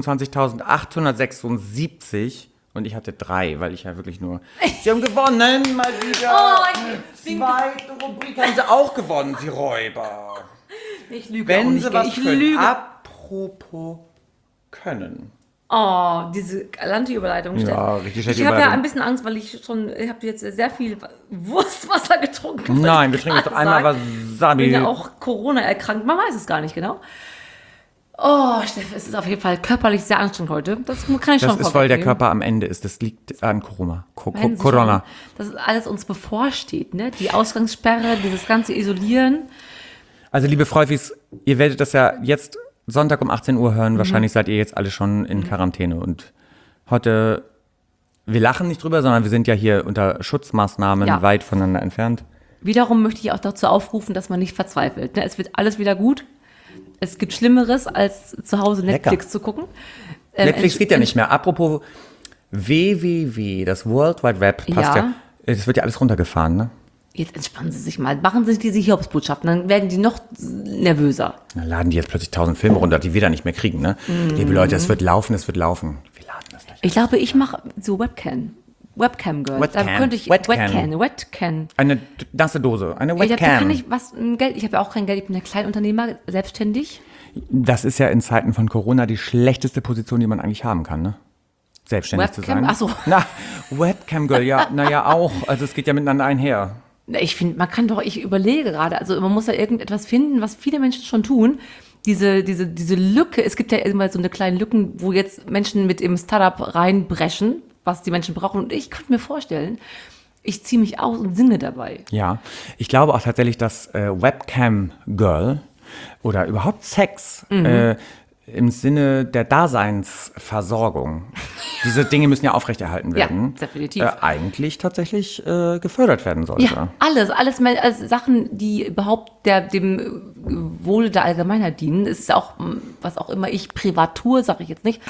Speaker 1: 325.876 und ich hatte 3, weil ich ja wirklich nur... Sie haben gewonnen, mal wieder.
Speaker 2: Oh,
Speaker 1: Zweite Rubrik haben Sie auch gewonnen, Sie Räuber.
Speaker 2: Ich lüge auch
Speaker 1: Wenn
Speaker 2: nicht.
Speaker 1: Sie was
Speaker 2: Ich
Speaker 1: können.
Speaker 2: lüge.
Speaker 1: Apropos können.
Speaker 2: Oh, diese galante Überleitung.
Speaker 1: Ja,
Speaker 2: Steff.
Speaker 1: richtig schlechte
Speaker 2: Ich habe ja
Speaker 1: Überleitung.
Speaker 2: ein bisschen Angst, weil ich habe jetzt sehr viel Wurstwasser getrunken.
Speaker 1: Nein, wir trinken jetzt doch einmal Wasabi.
Speaker 2: Ich bin ja auch Corona erkrankt. Man weiß es gar nicht genau. Oh, Steff, es ist auf jeden Fall körperlich sehr anstrengend heute. Das kann ich schon
Speaker 1: Das ist, weil der
Speaker 2: vorwegnehmen.
Speaker 1: Körper am Ende ist. Das liegt an Corona.
Speaker 2: Wenn Sie
Speaker 1: Corona.
Speaker 2: schon, dass alles uns bevorsteht, ne? Die Ausgangssperre, dieses ganze Isolieren.
Speaker 1: Also, liebe Freufis, ihr werdet das ja jetzt Sonntag um 18 Uhr hören. Wahrscheinlich seid ihr jetzt alle schon in Quarantäne. Und heute, wir lachen nicht drüber, sondern wir sind ja hier unter Schutzmaßnahmen
Speaker 2: Ja.
Speaker 1: weit voneinander entfernt.
Speaker 2: Wiederum möchte ich auch dazu aufrufen, dass man nicht verzweifelt. Ne? Es wird alles wieder gut. Es gibt Schlimmeres, als zu Hause Netflix zu gucken.
Speaker 1: Netflix geht ja nicht mehr. Apropos WWW, das World Wide Web passt ja. Es wird ja alles runtergefahren, ne?
Speaker 2: Jetzt entspannen Sie sich mal. Machen Sie diese Hiobsbotschaften, dann werden die noch nervöser.
Speaker 1: Dann laden die jetzt plötzlich 1000 Filme runter, die wir dann nicht mehr kriegen, ne? Liebe Leute, es wird laufen, es wird laufen. Wir laden das gleich.
Speaker 2: Ich glaube, ich mache so Webcam Girl.
Speaker 1: Webcam.
Speaker 2: Da könnte ich Webcam.
Speaker 1: Eine nasse Dose, eine
Speaker 2: Da kann
Speaker 1: Webcam.
Speaker 2: ich Geld. Ich habe ja auch kein Geld. Ich bin ein Kleinunternehmer, selbstständig.
Speaker 1: Das ist ja in Zeiten von Corona die schlechteste Position, die man eigentlich haben kann, ne? Selbstständig zu
Speaker 2: Webcam?
Speaker 1: sein.
Speaker 2: Ach so.
Speaker 1: Na, Webcam Girl, ja, naja auch. Also es geht ja miteinander einher.
Speaker 2: Ich finde, ich überlege gerade, also man muss ja irgendetwas finden, was viele Menschen schon tun. Diese Lücke, es gibt ja immer so eine kleine Lücken, wo jetzt Menschen mit im Startup reinbrechen, was die Menschen brauchen. Und ich könnte mir vorstellen, ich ziehe mich aus und singe dabei.
Speaker 1: Ja, ich glaube auch tatsächlich, dass Webcam Girl oder überhaupt Sex im Sinne der Daseinsversorgung, diese Dinge müssen ja aufrechterhalten werden,
Speaker 2: Ja, definitiv.
Speaker 1: Eigentlich tatsächlich gefördert werden sollte.
Speaker 2: Ja, alles Sachen, die überhaupt dem Wohle der Allgemeinheit dienen. Es ist auch, was auch immer ich privat tue, sage ich jetzt nicht.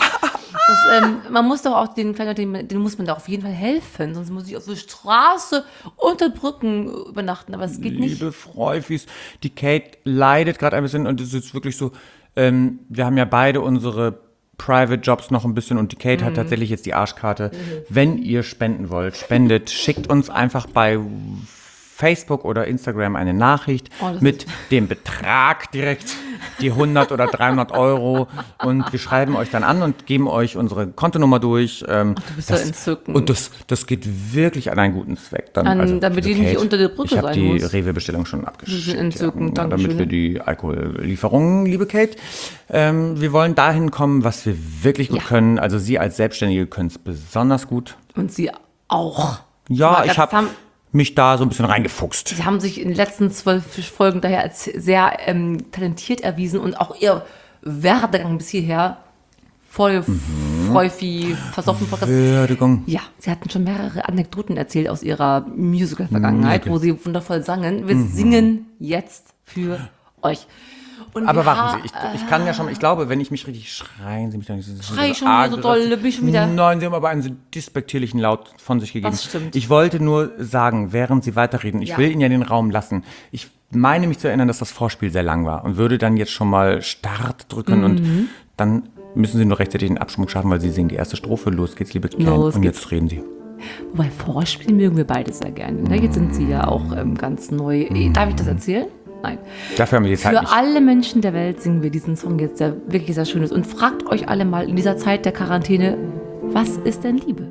Speaker 2: Man muss doch auch den muss man da auf jeden Fall helfen, sonst muss ich auf der Straße unter Brücken übernachten, aber es geht nicht.
Speaker 1: Liebe Freufis, die Kate leidet gerade ein bisschen und es ist wirklich so, wir haben ja beide unsere Private Jobs noch ein bisschen und die Kate hat tatsächlich jetzt die Arschkarte. Wenn ihr spenden wollt, spendet, schickt uns einfach bei Facebook oder Instagram eine Nachricht mit dem Betrag direkt, die 100 oder 300 Euro und wir schreiben euch dann an und geben euch unsere Kontonummer durch.
Speaker 2: Du bist ja entzückend.
Speaker 1: Und das geht wirklich an einen guten Zweck.
Speaker 2: Damit ihr nicht unter der Brücke
Speaker 1: ich habe
Speaker 2: sein
Speaker 1: die
Speaker 2: muss.
Speaker 1: Rewe-Bestellung schon abgeschickt.
Speaker 2: Sie sind entzückend,
Speaker 1: damit
Speaker 2: Dankeschön.
Speaker 1: wir die Alkohollieferungen, liebe Kate, wir wollen dahin kommen, was wir wirklich gut können. Also Sie als Selbstständige können es besonders gut.
Speaker 2: Und sie auch.
Speaker 1: Ja,
Speaker 2: Aber
Speaker 1: ich
Speaker 2: das
Speaker 1: habe mich da so ein bisschen reingefuchst.
Speaker 2: Sie haben sich in den letzten 12 Folgen daher als sehr talentiert erwiesen und auch ihr Werdegang bis hierher voll Freufi, versoffen.
Speaker 1: Würdigung.
Speaker 2: Ja, sie hatten schon mehrere Anekdoten erzählt aus ihrer Musical-Vergangenheit, wo sie wundervoll sangen. Wir singen jetzt für euch. Und
Speaker 1: Aber
Speaker 2: wir
Speaker 1: warten Sie, ich kann ja schon, ich glaube, wenn ich mich richtig schreien, Sie mich dann
Speaker 2: Schrei ich schon wieder so doll, bin ich schon wieder.
Speaker 1: Nein, Sie haben aber einen so despektierlichen Laut von sich gegeben.
Speaker 2: Das stimmt.
Speaker 1: Ich wollte nur sagen, während Sie weiterreden, ich will Ihnen ja den Raum lassen. Ich meine mich zu erinnern, dass das Vorspiel sehr lang war und würde dann jetzt schon mal Start drücken und dann müssen Sie nur rechtzeitig den Abschwung schaffen, weil Sie singen die erste Strophe. Los geht's, liebe Kate.
Speaker 2: Los
Speaker 1: Und
Speaker 2: geht's.
Speaker 1: jetzt reden Sie.
Speaker 2: Wobei Vorspiel mögen wir beide sehr gerne. Ne? Jetzt sind sie ja auch ganz neu. Darf ich das erzählen? Nein.
Speaker 1: Dafür haben wir die Zeit
Speaker 2: Für
Speaker 1: nicht.
Speaker 2: alle Menschen der Welt singen wir diesen Song jetzt, der wirklich sehr schön ist. Und fragt euch alle mal in dieser Zeit der Quarantäne, was ist denn Liebe?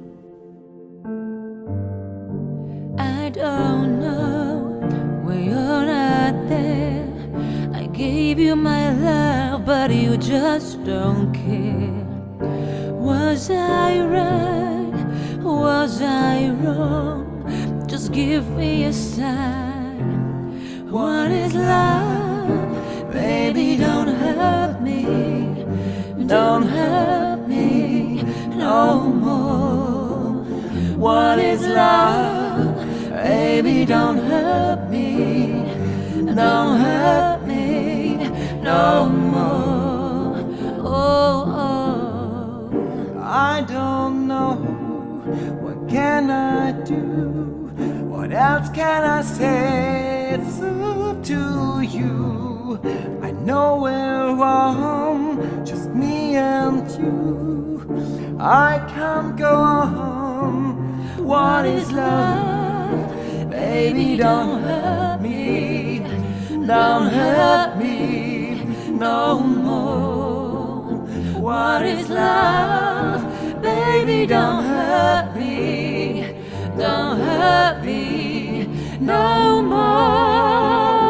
Speaker 4: I don't know where you're not there. I gave you my love, but you just don't care. Was I right? Was I wrong? Just give me a sign. What is love? Baby, don't hurt me. Don't hurt me no more. What is love? Baby, don't hurt me. Don't hurt me no more. Oh, oh. I don't know. What can I do? What else can I say? It's up to you. I know we're wrong, just me and you. I can't go on. What is love? Baby, don't hurt me. Don't hurt me no more. What is love? Baby, don't hurt me. Don't hurt me no more.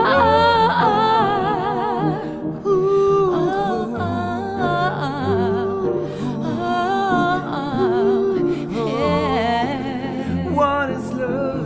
Speaker 1: What is love?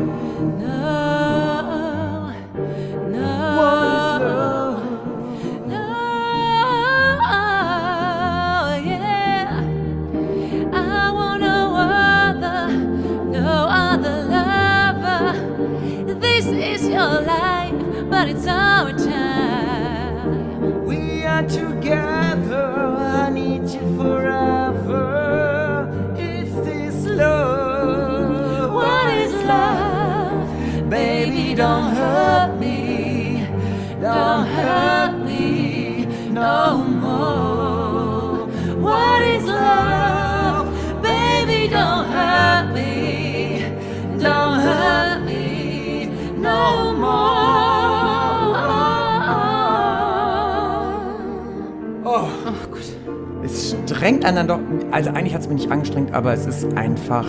Speaker 4: But it's our time.
Speaker 1: We are together, I need you forever. Is this love?
Speaker 4: What is love? Baby, don't hurt me. Don't hurt me no more. What is love? Baby, don't hurt me. Don't hurt me no more.
Speaker 1: Es strengt einander, also eigentlich hat es mich nicht angestrengt, aber es ist einfach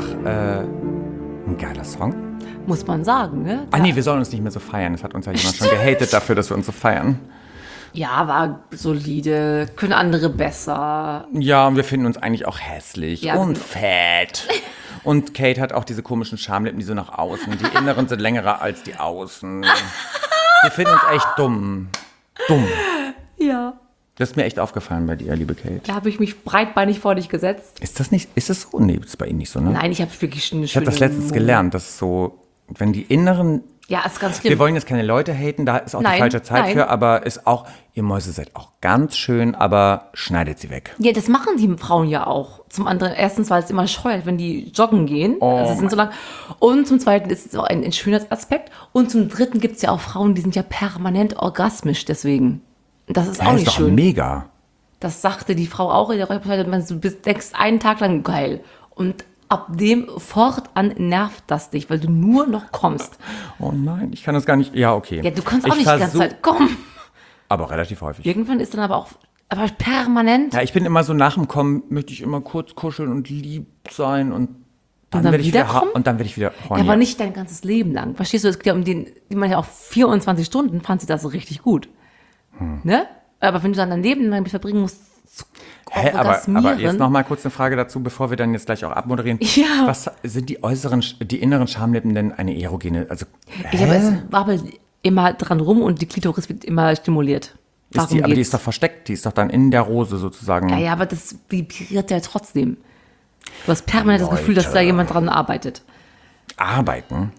Speaker 1: ein geiler Song.
Speaker 2: Muss man sagen, ne?
Speaker 1: Ah nee, wir sollen uns nicht mehr so feiern. Es hat uns ja jemand schon gehatet dafür, dass wir uns so feiern.
Speaker 2: Ja, war solide, können andere besser.
Speaker 1: Ja, und wir finden uns eigentlich auch hässlich
Speaker 2: Ja,
Speaker 1: und fett. Und Kate hat auch diese komischen Schamlippen, die so nach außen. Die inneren sind länger als die außen. Wir finden uns echt dumm. Dumm.
Speaker 2: Ja.
Speaker 1: Das ist mir echt aufgefallen bei dir, liebe Kate.
Speaker 2: Da habe ich mich breitbeinig vor dich gesetzt.
Speaker 1: Ist das so? Nee, ist bei Ihnen nicht so, ne?
Speaker 2: Nein, ich habe wirklich eine
Speaker 1: Ich habe das letztens gelernt, dass so, wenn die inneren...
Speaker 2: Ja, ist ganz schlimm.
Speaker 1: Wir wollen jetzt keine Leute haten, da ist auch die falsche Zeit für, aber ist auch, ihr Mäuse seid auch ganz schön, aber schneidet sie weg.
Speaker 2: Ja, das machen die Frauen ja auch. Zum anderen, erstens, weil es immer scheuert, wenn die joggen gehen. Also sind so lang. Und zum Zweiten ist es auch ein Schönheitsaspekt. Und zum Dritten gibt es ja auch Frauen, die sind ja permanent orgasmisch, deswegen. Das ist auch
Speaker 1: Das
Speaker 2: nicht
Speaker 1: ist doch
Speaker 2: schön.
Speaker 1: mega.
Speaker 2: Das sagte die Frau auch in der Reportage. Du denkst einen Tag lang geil. Und ab dem fortan nervt das dich, weil du nur noch kommst.
Speaker 1: Oh nein, ich kann das gar nicht. Ja, okay.
Speaker 2: Ja, du kannst auch nicht die ganze Zeit kommen.
Speaker 1: Aber relativ häufig.
Speaker 2: Irgendwann ist dann aber permanent.
Speaker 1: Ja, ich bin immer so nach dem Kommen, möchte ich immer kurz kuscheln und lieb sein und dann
Speaker 2: dann
Speaker 1: werde ich
Speaker 2: wiederkommen?
Speaker 1: und dann werde ich wieder
Speaker 2: Ja,
Speaker 1: horny.
Speaker 2: aber nicht dein ganzes Leben lang. Verstehst du, es geht ja um den, die man ja auch 24 Stunden fand sie das so richtig gut. Ne? Aber wenn du dann dein Leben lang verbringen musst,
Speaker 1: Hä, aber jetzt noch mal kurz eine Frage dazu, bevor wir dann jetzt gleich auch abmoderieren.
Speaker 2: Ja.
Speaker 1: Was sind die inneren Schamlippen denn eine erogene? Also,
Speaker 2: ich habe es wabbelt immer dran rum und die Klitoris wird immer stimuliert.
Speaker 1: aber die ist doch versteckt, die ist doch dann in der Rose sozusagen.
Speaker 2: Ja, aber das vibriert ja trotzdem. Du hast permanent das Gefühl, dass da jemand dran arbeitet.
Speaker 1: Arbeiten?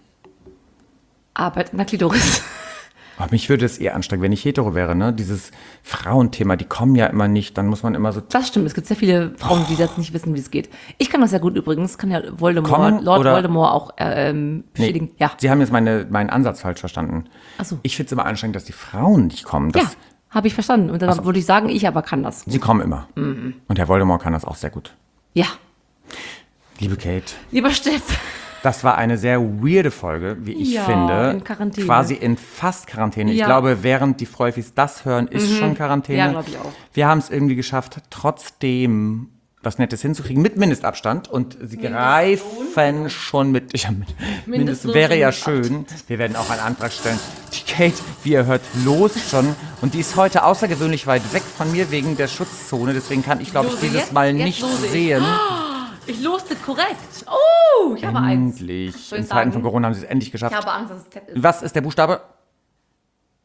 Speaker 2: Arbeit in der Klitoris.
Speaker 1: Aber mich würde es eher anstrengen, wenn ich hetero wäre, ne? Dieses Frauenthema, die kommen ja immer nicht, dann muss man immer so...
Speaker 2: Das stimmt, es gibt sehr viele Frauen, die das nicht wissen, wie es geht. Ich kann das ja gut übrigens, kann ja Lord
Speaker 1: Kommen oder-
Speaker 2: Voldemort auch bestätigen.
Speaker 1: Nee,
Speaker 2: Ja,
Speaker 1: Sie haben jetzt meinen Ansatz falsch verstanden.
Speaker 2: Ach so.
Speaker 1: Ich finde es immer anstrengend, dass die Frauen nicht kommen.
Speaker 2: ja, habe ich verstanden. Und dann würde ich sagen, ich aber kann das.
Speaker 1: Sie kommen immer.
Speaker 2: Mhm.
Speaker 1: Und Herr Voldemort kann das auch sehr gut.
Speaker 2: Ja,
Speaker 1: Liebe Kate,
Speaker 2: lieber Steff.
Speaker 1: das war eine sehr weirde Folge, wie ich
Speaker 2: Ja,
Speaker 1: finde.
Speaker 2: in Quarantäne.
Speaker 1: Quasi in fast Quarantäne. Ich
Speaker 2: Ja.
Speaker 1: glaube, während die Freufis das hören, ist schon Quarantäne.
Speaker 2: Ja, glaube ich auch.
Speaker 1: Wir haben es irgendwie geschafft, trotzdem was Nettes hinzukriegen, mit Mindestabstand. Und sie greifen schon mit. Mindestlohn wäre ja schön. Wir werden auch einen Antrag stellen. Die Kate, wie ihr hört, lost schon. Und die ist heute außergewöhnlich weit weg von mir wegen der Schutzzone. Deswegen kann ich, glaube ich,
Speaker 2: Lose
Speaker 1: dieses
Speaker 2: jetzt?
Speaker 1: Mal
Speaker 2: Jetzt
Speaker 1: nicht
Speaker 2: lose ich.
Speaker 1: sehen.
Speaker 2: Ich loste korrekt. Oh, ich habe eins.
Speaker 1: Endlich.
Speaker 2: Soll
Speaker 1: In
Speaker 2: ich
Speaker 1: Zeiten
Speaker 2: sagen?
Speaker 1: von Corona haben sie es endlich
Speaker 2: Ich
Speaker 1: geschafft.
Speaker 2: habe Angst, dass es Z ist.
Speaker 1: Was ist der Buchstabe?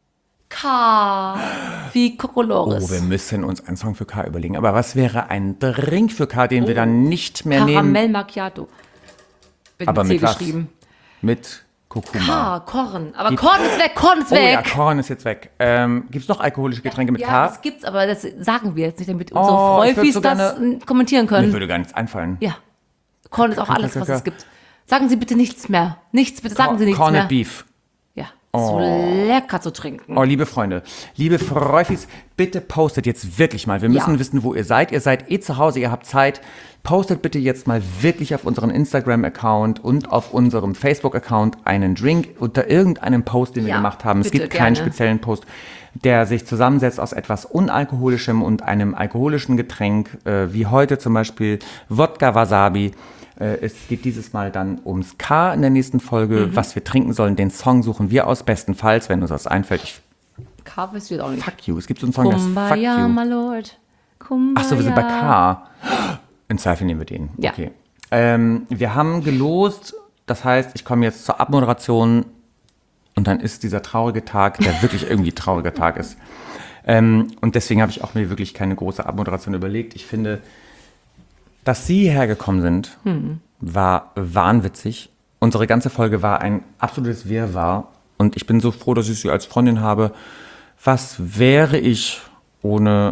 Speaker 2: K wie Kokolores.
Speaker 1: Oh, wir müssen uns einen Song für K überlegen. Aber was wäre ein Drink für K, den wir dann nicht mehr nehmen?
Speaker 2: Karamell Macchiato. Wird
Speaker 1: Aber
Speaker 2: C
Speaker 1: mit was?
Speaker 2: geschrieben.
Speaker 1: Mit Kurkuma.
Speaker 2: Korn. Aber Korn ist weg, Korn ist
Speaker 1: Oh
Speaker 2: weg.
Speaker 1: ja, Korn ist jetzt weg. Gibt es noch alkoholische Getränke mit
Speaker 2: Ja,
Speaker 1: K?
Speaker 2: das gibt's, aber das sagen wir jetzt nicht, damit
Speaker 1: Oh,
Speaker 2: unsere
Speaker 1: ich würd
Speaker 2: Freufis
Speaker 1: so
Speaker 2: das kommentieren
Speaker 1: Mir
Speaker 2: können.
Speaker 1: würde gar nichts einfallen.
Speaker 2: Ja. Korn ist auch alles, was es gibt. Sagen Sie bitte nichts mehr. Nichts, bitte sagen Sie nichts
Speaker 1: Corned
Speaker 2: mehr.
Speaker 1: Beef.
Speaker 2: Ja. So lecker zu trinken.
Speaker 1: Oh, liebe Freunde, liebe Freufis, bitte postet jetzt wirklich mal. Wir müssen wissen, wo ihr seid. Ihr seid zu Hause, ihr habt Zeit. Postet bitte jetzt mal wirklich auf unseren Instagram-Account und auf unserem Facebook-Account einen Drink unter irgendeinem Post, den wir gemacht haben. Es
Speaker 2: bitte,
Speaker 1: gibt keinen
Speaker 2: gerne.
Speaker 1: speziellen Post, der sich zusammensetzt aus etwas Unalkoholischem und einem alkoholischen Getränk, wie heute zum Beispiel Wodka Wasabi. Es geht dieses Mal dann ums K in der nächsten Folge, was wir trinken sollen. Den Song suchen wir aus, bestenfalls, wenn uns das einfällt.
Speaker 2: K wisst ihr auch nicht.
Speaker 1: Fuck you. Es gibt so einen Song, der ist Fuck
Speaker 2: Kumbaya,
Speaker 1: you.
Speaker 2: my lord. Kumbaya.
Speaker 1: Achso, wir sind bei K. In Zweifel nehmen wir den.
Speaker 2: Ja.
Speaker 1: Okay. Wir haben gelost, das heißt, ich komme jetzt zur Abmoderation und dann ist dieser traurige Tag, der wirklich irgendwie trauriger Tag ist. Und deswegen habe ich auch mir wirklich keine große Abmoderation überlegt. Ich finde, dass Sie hierher gekommen sind, war wahnwitzig. Unsere ganze Folge war ein absolutes Wirrwarr. Und ich bin so froh, dass ich Sie als Freundin habe. Was wäre ich ohne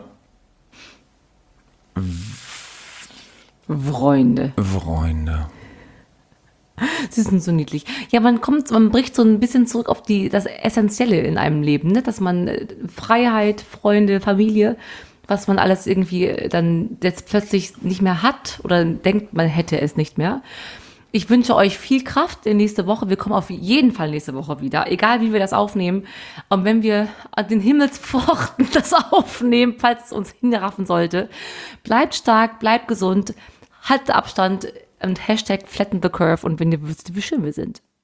Speaker 2: Freunde.
Speaker 1: Freunde?
Speaker 2: Sie sind so niedlich. Ja, man bricht so ein bisschen zurück auf das Essentielle in einem Leben, ne? Dass man Freiheit, Freunde, Familie, was man alles irgendwie dann jetzt plötzlich nicht mehr hat oder denkt, man hätte es nicht mehr. Ich wünsche euch viel Kraft in nächste Woche. Wir kommen auf jeden Fall nächste Woche wieder, egal wie wir das aufnehmen. Und wenn wir an den Himmelspforten das aufnehmen, falls es uns hinraffen sollte, bleibt stark, bleibt gesund, haltet Abstand und #flatten the curve. Und wenn ihr wisst, wie schön wir sind.